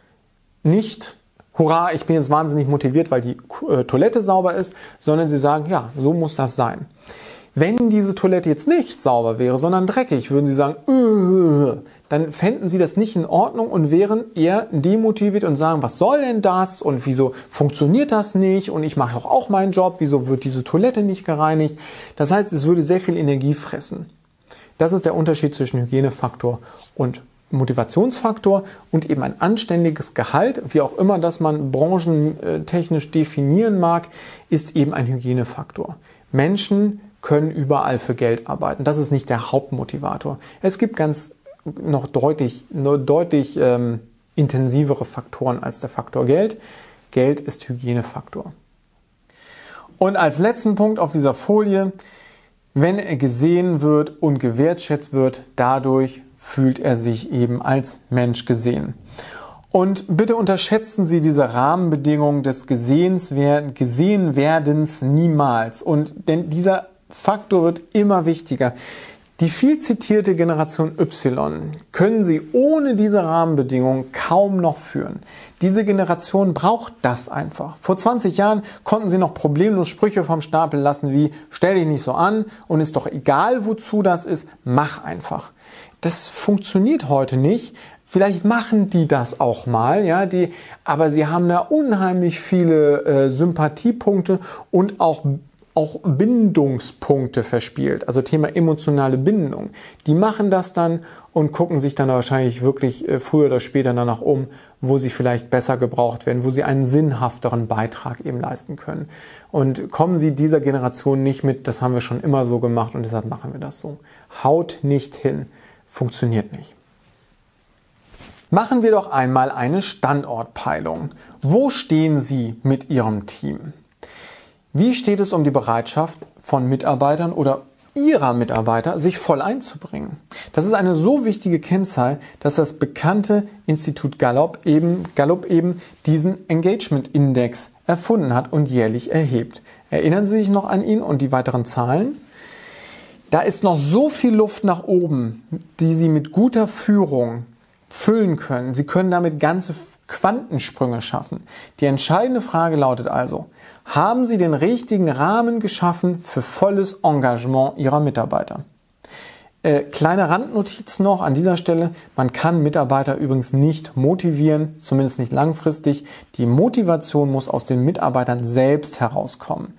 nicht, hurra, ich bin jetzt wahnsinnig motiviert, weil die Toilette sauber ist, sondern Sie sagen, ja, so muss das sein. Wenn diese Toilette jetzt nicht sauber wäre, sondern dreckig, würden Sie sagen, dann fänden Sie das nicht in Ordnung und wären eher demotiviert und sagen, was soll denn das und wieso funktioniert das nicht und ich mache doch auch meinen Job, wieso wird diese Toilette nicht gereinigt? Das heißt, es würde sehr viel Energie fressen. Das ist der Unterschied zwischen Hygienefaktor und Motivationsfaktor und eben ein anständiges Gehalt, wie auch immer das man branchentechnisch definieren mag, ist eben ein Hygienefaktor. Menschen können überall für Geld arbeiten. Das ist nicht der Hauptmotivator. Es gibt noch deutlich intensivere Faktoren als der Faktor Geld. Geld ist Hygienefaktor. Und als letzten Punkt auf dieser Folie, wenn er gesehen wird und gewertschätzt wird, dadurch fühlt er sich eben als Mensch gesehen. Und bitte unterschätzen Sie diese Rahmenbedingungen des Gesehenwerdens niemals. Denn dieser Faktor wird immer wichtiger. Die viel zitierte Generation Y können Sie ohne diese Rahmenbedingungen kaum noch führen. Diese Generation braucht das einfach. Vor 20 Jahren konnten Sie noch problemlos Sprüche vom Stapel lassen wie stell dich nicht so an und ist doch egal, wozu das ist, mach einfach. Das funktioniert heute nicht. Vielleicht machen die das auch mal, ja, aber sie haben da unheimlich viele Sympathiepunkte und auch Bindungspunkte verspielt, also Thema emotionale Bindung. Die machen das dann und gucken sich dann wahrscheinlich wirklich früher oder später danach um, wo sie vielleicht besser gebraucht werden, wo sie einen sinnhafteren Beitrag eben leisten können. Und kommen Sie dieser Generation nicht mit, das haben wir schon immer so gemacht und deshalb machen wir das so. Haut nicht hin, funktioniert nicht. Machen wir doch einmal eine Standortpeilung. Wo stehen Sie mit Ihrem Team? Wie steht es um die Bereitschaft von Mitarbeitern oder Ihrer Mitarbeiter, sich voll einzubringen? Das ist eine so wichtige Kennzahl, dass das bekannte Institut Gallup eben diesen Engagement Index erfunden hat und jährlich erhebt. Erinnern Sie sich noch an ihn und die weiteren Zahlen? Da ist noch so viel Luft nach oben, die Sie mit guter Führung füllen können. Sie können damit ganze Quantensprünge schaffen. Die entscheidende Frage lautet also, haben Sie den richtigen Rahmen geschaffen für volles Engagement Ihrer Mitarbeiter? Kleine Randnotiz noch an dieser Stelle. Man kann Mitarbeiter übrigens nicht motivieren, zumindest nicht langfristig. Die Motivation muss aus den Mitarbeitern selbst herauskommen.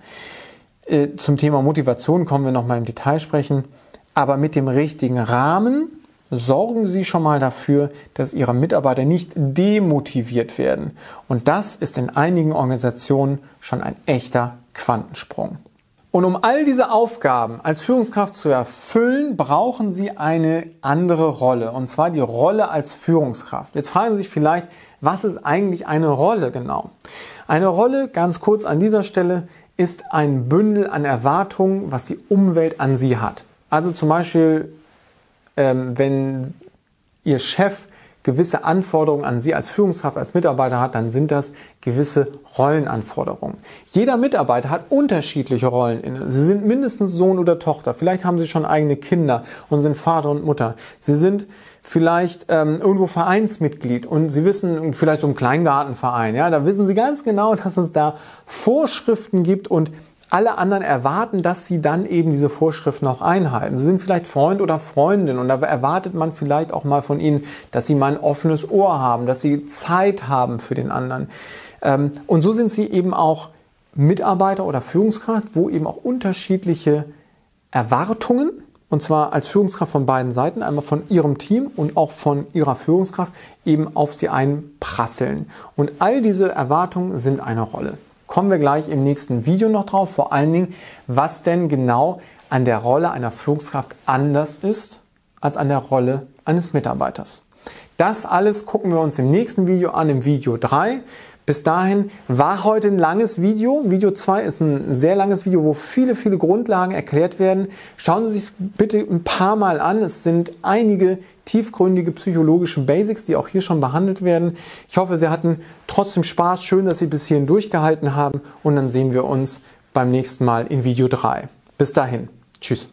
Zum Thema Motivation kommen wir nochmal im Detail sprechen. Aber mit dem richtigen Rahmen sorgen Sie schon mal dafür, dass Ihre Mitarbeiter nicht demotiviert werden. Und das ist in einigen Organisationen schon ein echter Quantensprung. Und um all diese Aufgaben als Führungskraft zu erfüllen, brauchen Sie eine andere Rolle. Und zwar die Rolle als Führungskraft. Jetzt fragen Sie sich vielleicht, was ist eigentlich eine Rolle genau? Eine Rolle, ganz kurz an dieser Stelle, ist ein Bündel an Erwartungen, was die Umwelt an Sie hat. Also zum Beispiel wenn Ihr Chef gewisse Anforderungen an Sie als Führungskraft, als Mitarbeiter hat, dann sind das gewisse Rollenanforderungen. Jeder Mitarbeiter hat unterschiedliche Rollen inne. Sie sind mindestens Sohn oder Tochter. Vielleicht haben Sie schon eigene Kinder und sind Vater und Mutter. Sie sind vielleicht irgendwo Vereinsmitglied und Sie wissen, vielleicht so ein Kleingartenverein, ja, da wissen Sie ganz genau, dass es da Vorschriften gibt und alle anderen erwarten, dass Sie dann eben diese Vorschriften auch einhalten. Sie sind vielleicht Freund oder Freundin und da erwartet man vielleicht auch mal von Ihnen, dass Sie mal ein offenes Ohr haben, dass Sie Zeit haben für den anderen. Und so sind Sie eben auch Mitarbeiter oder Führungskraft, wo eben auch unterschiedliche Erwartungen, und zwar als Führungskraft von beiden Seiten, einmal von Ihrem Team und auch von Ihrer Führungskraft, eben auf Sie einprasseln. Und all diese Erwartungen sind eine Rolle. Kommen wir gleich im nächsten Video noch drauf, vor allen Dingen, was denn genau an der Rolle einer Führungskraft anders ist als an der Rolle eines Mitarbeiters. Das alles gucken wir uns im nächsten Video an, im Video 3. Bis dahin war heute ein langes Video. Video 2 ist ein sehr langes Video, wo viele Grundlagen erklärt werden. Schauen Sie sich bitte ein paar Mal an. Es sind einige tiefgründige psychologische Basics, die auch hier schon behandelt werden. Ich hoffe, Sie hatten trotzdem Spaß. Schön, dass Sie bis hierhin durchgehalten haben. Und dann sehen wir uns beim nächsten Mal in Video 3. Bis dahin. Tschüss.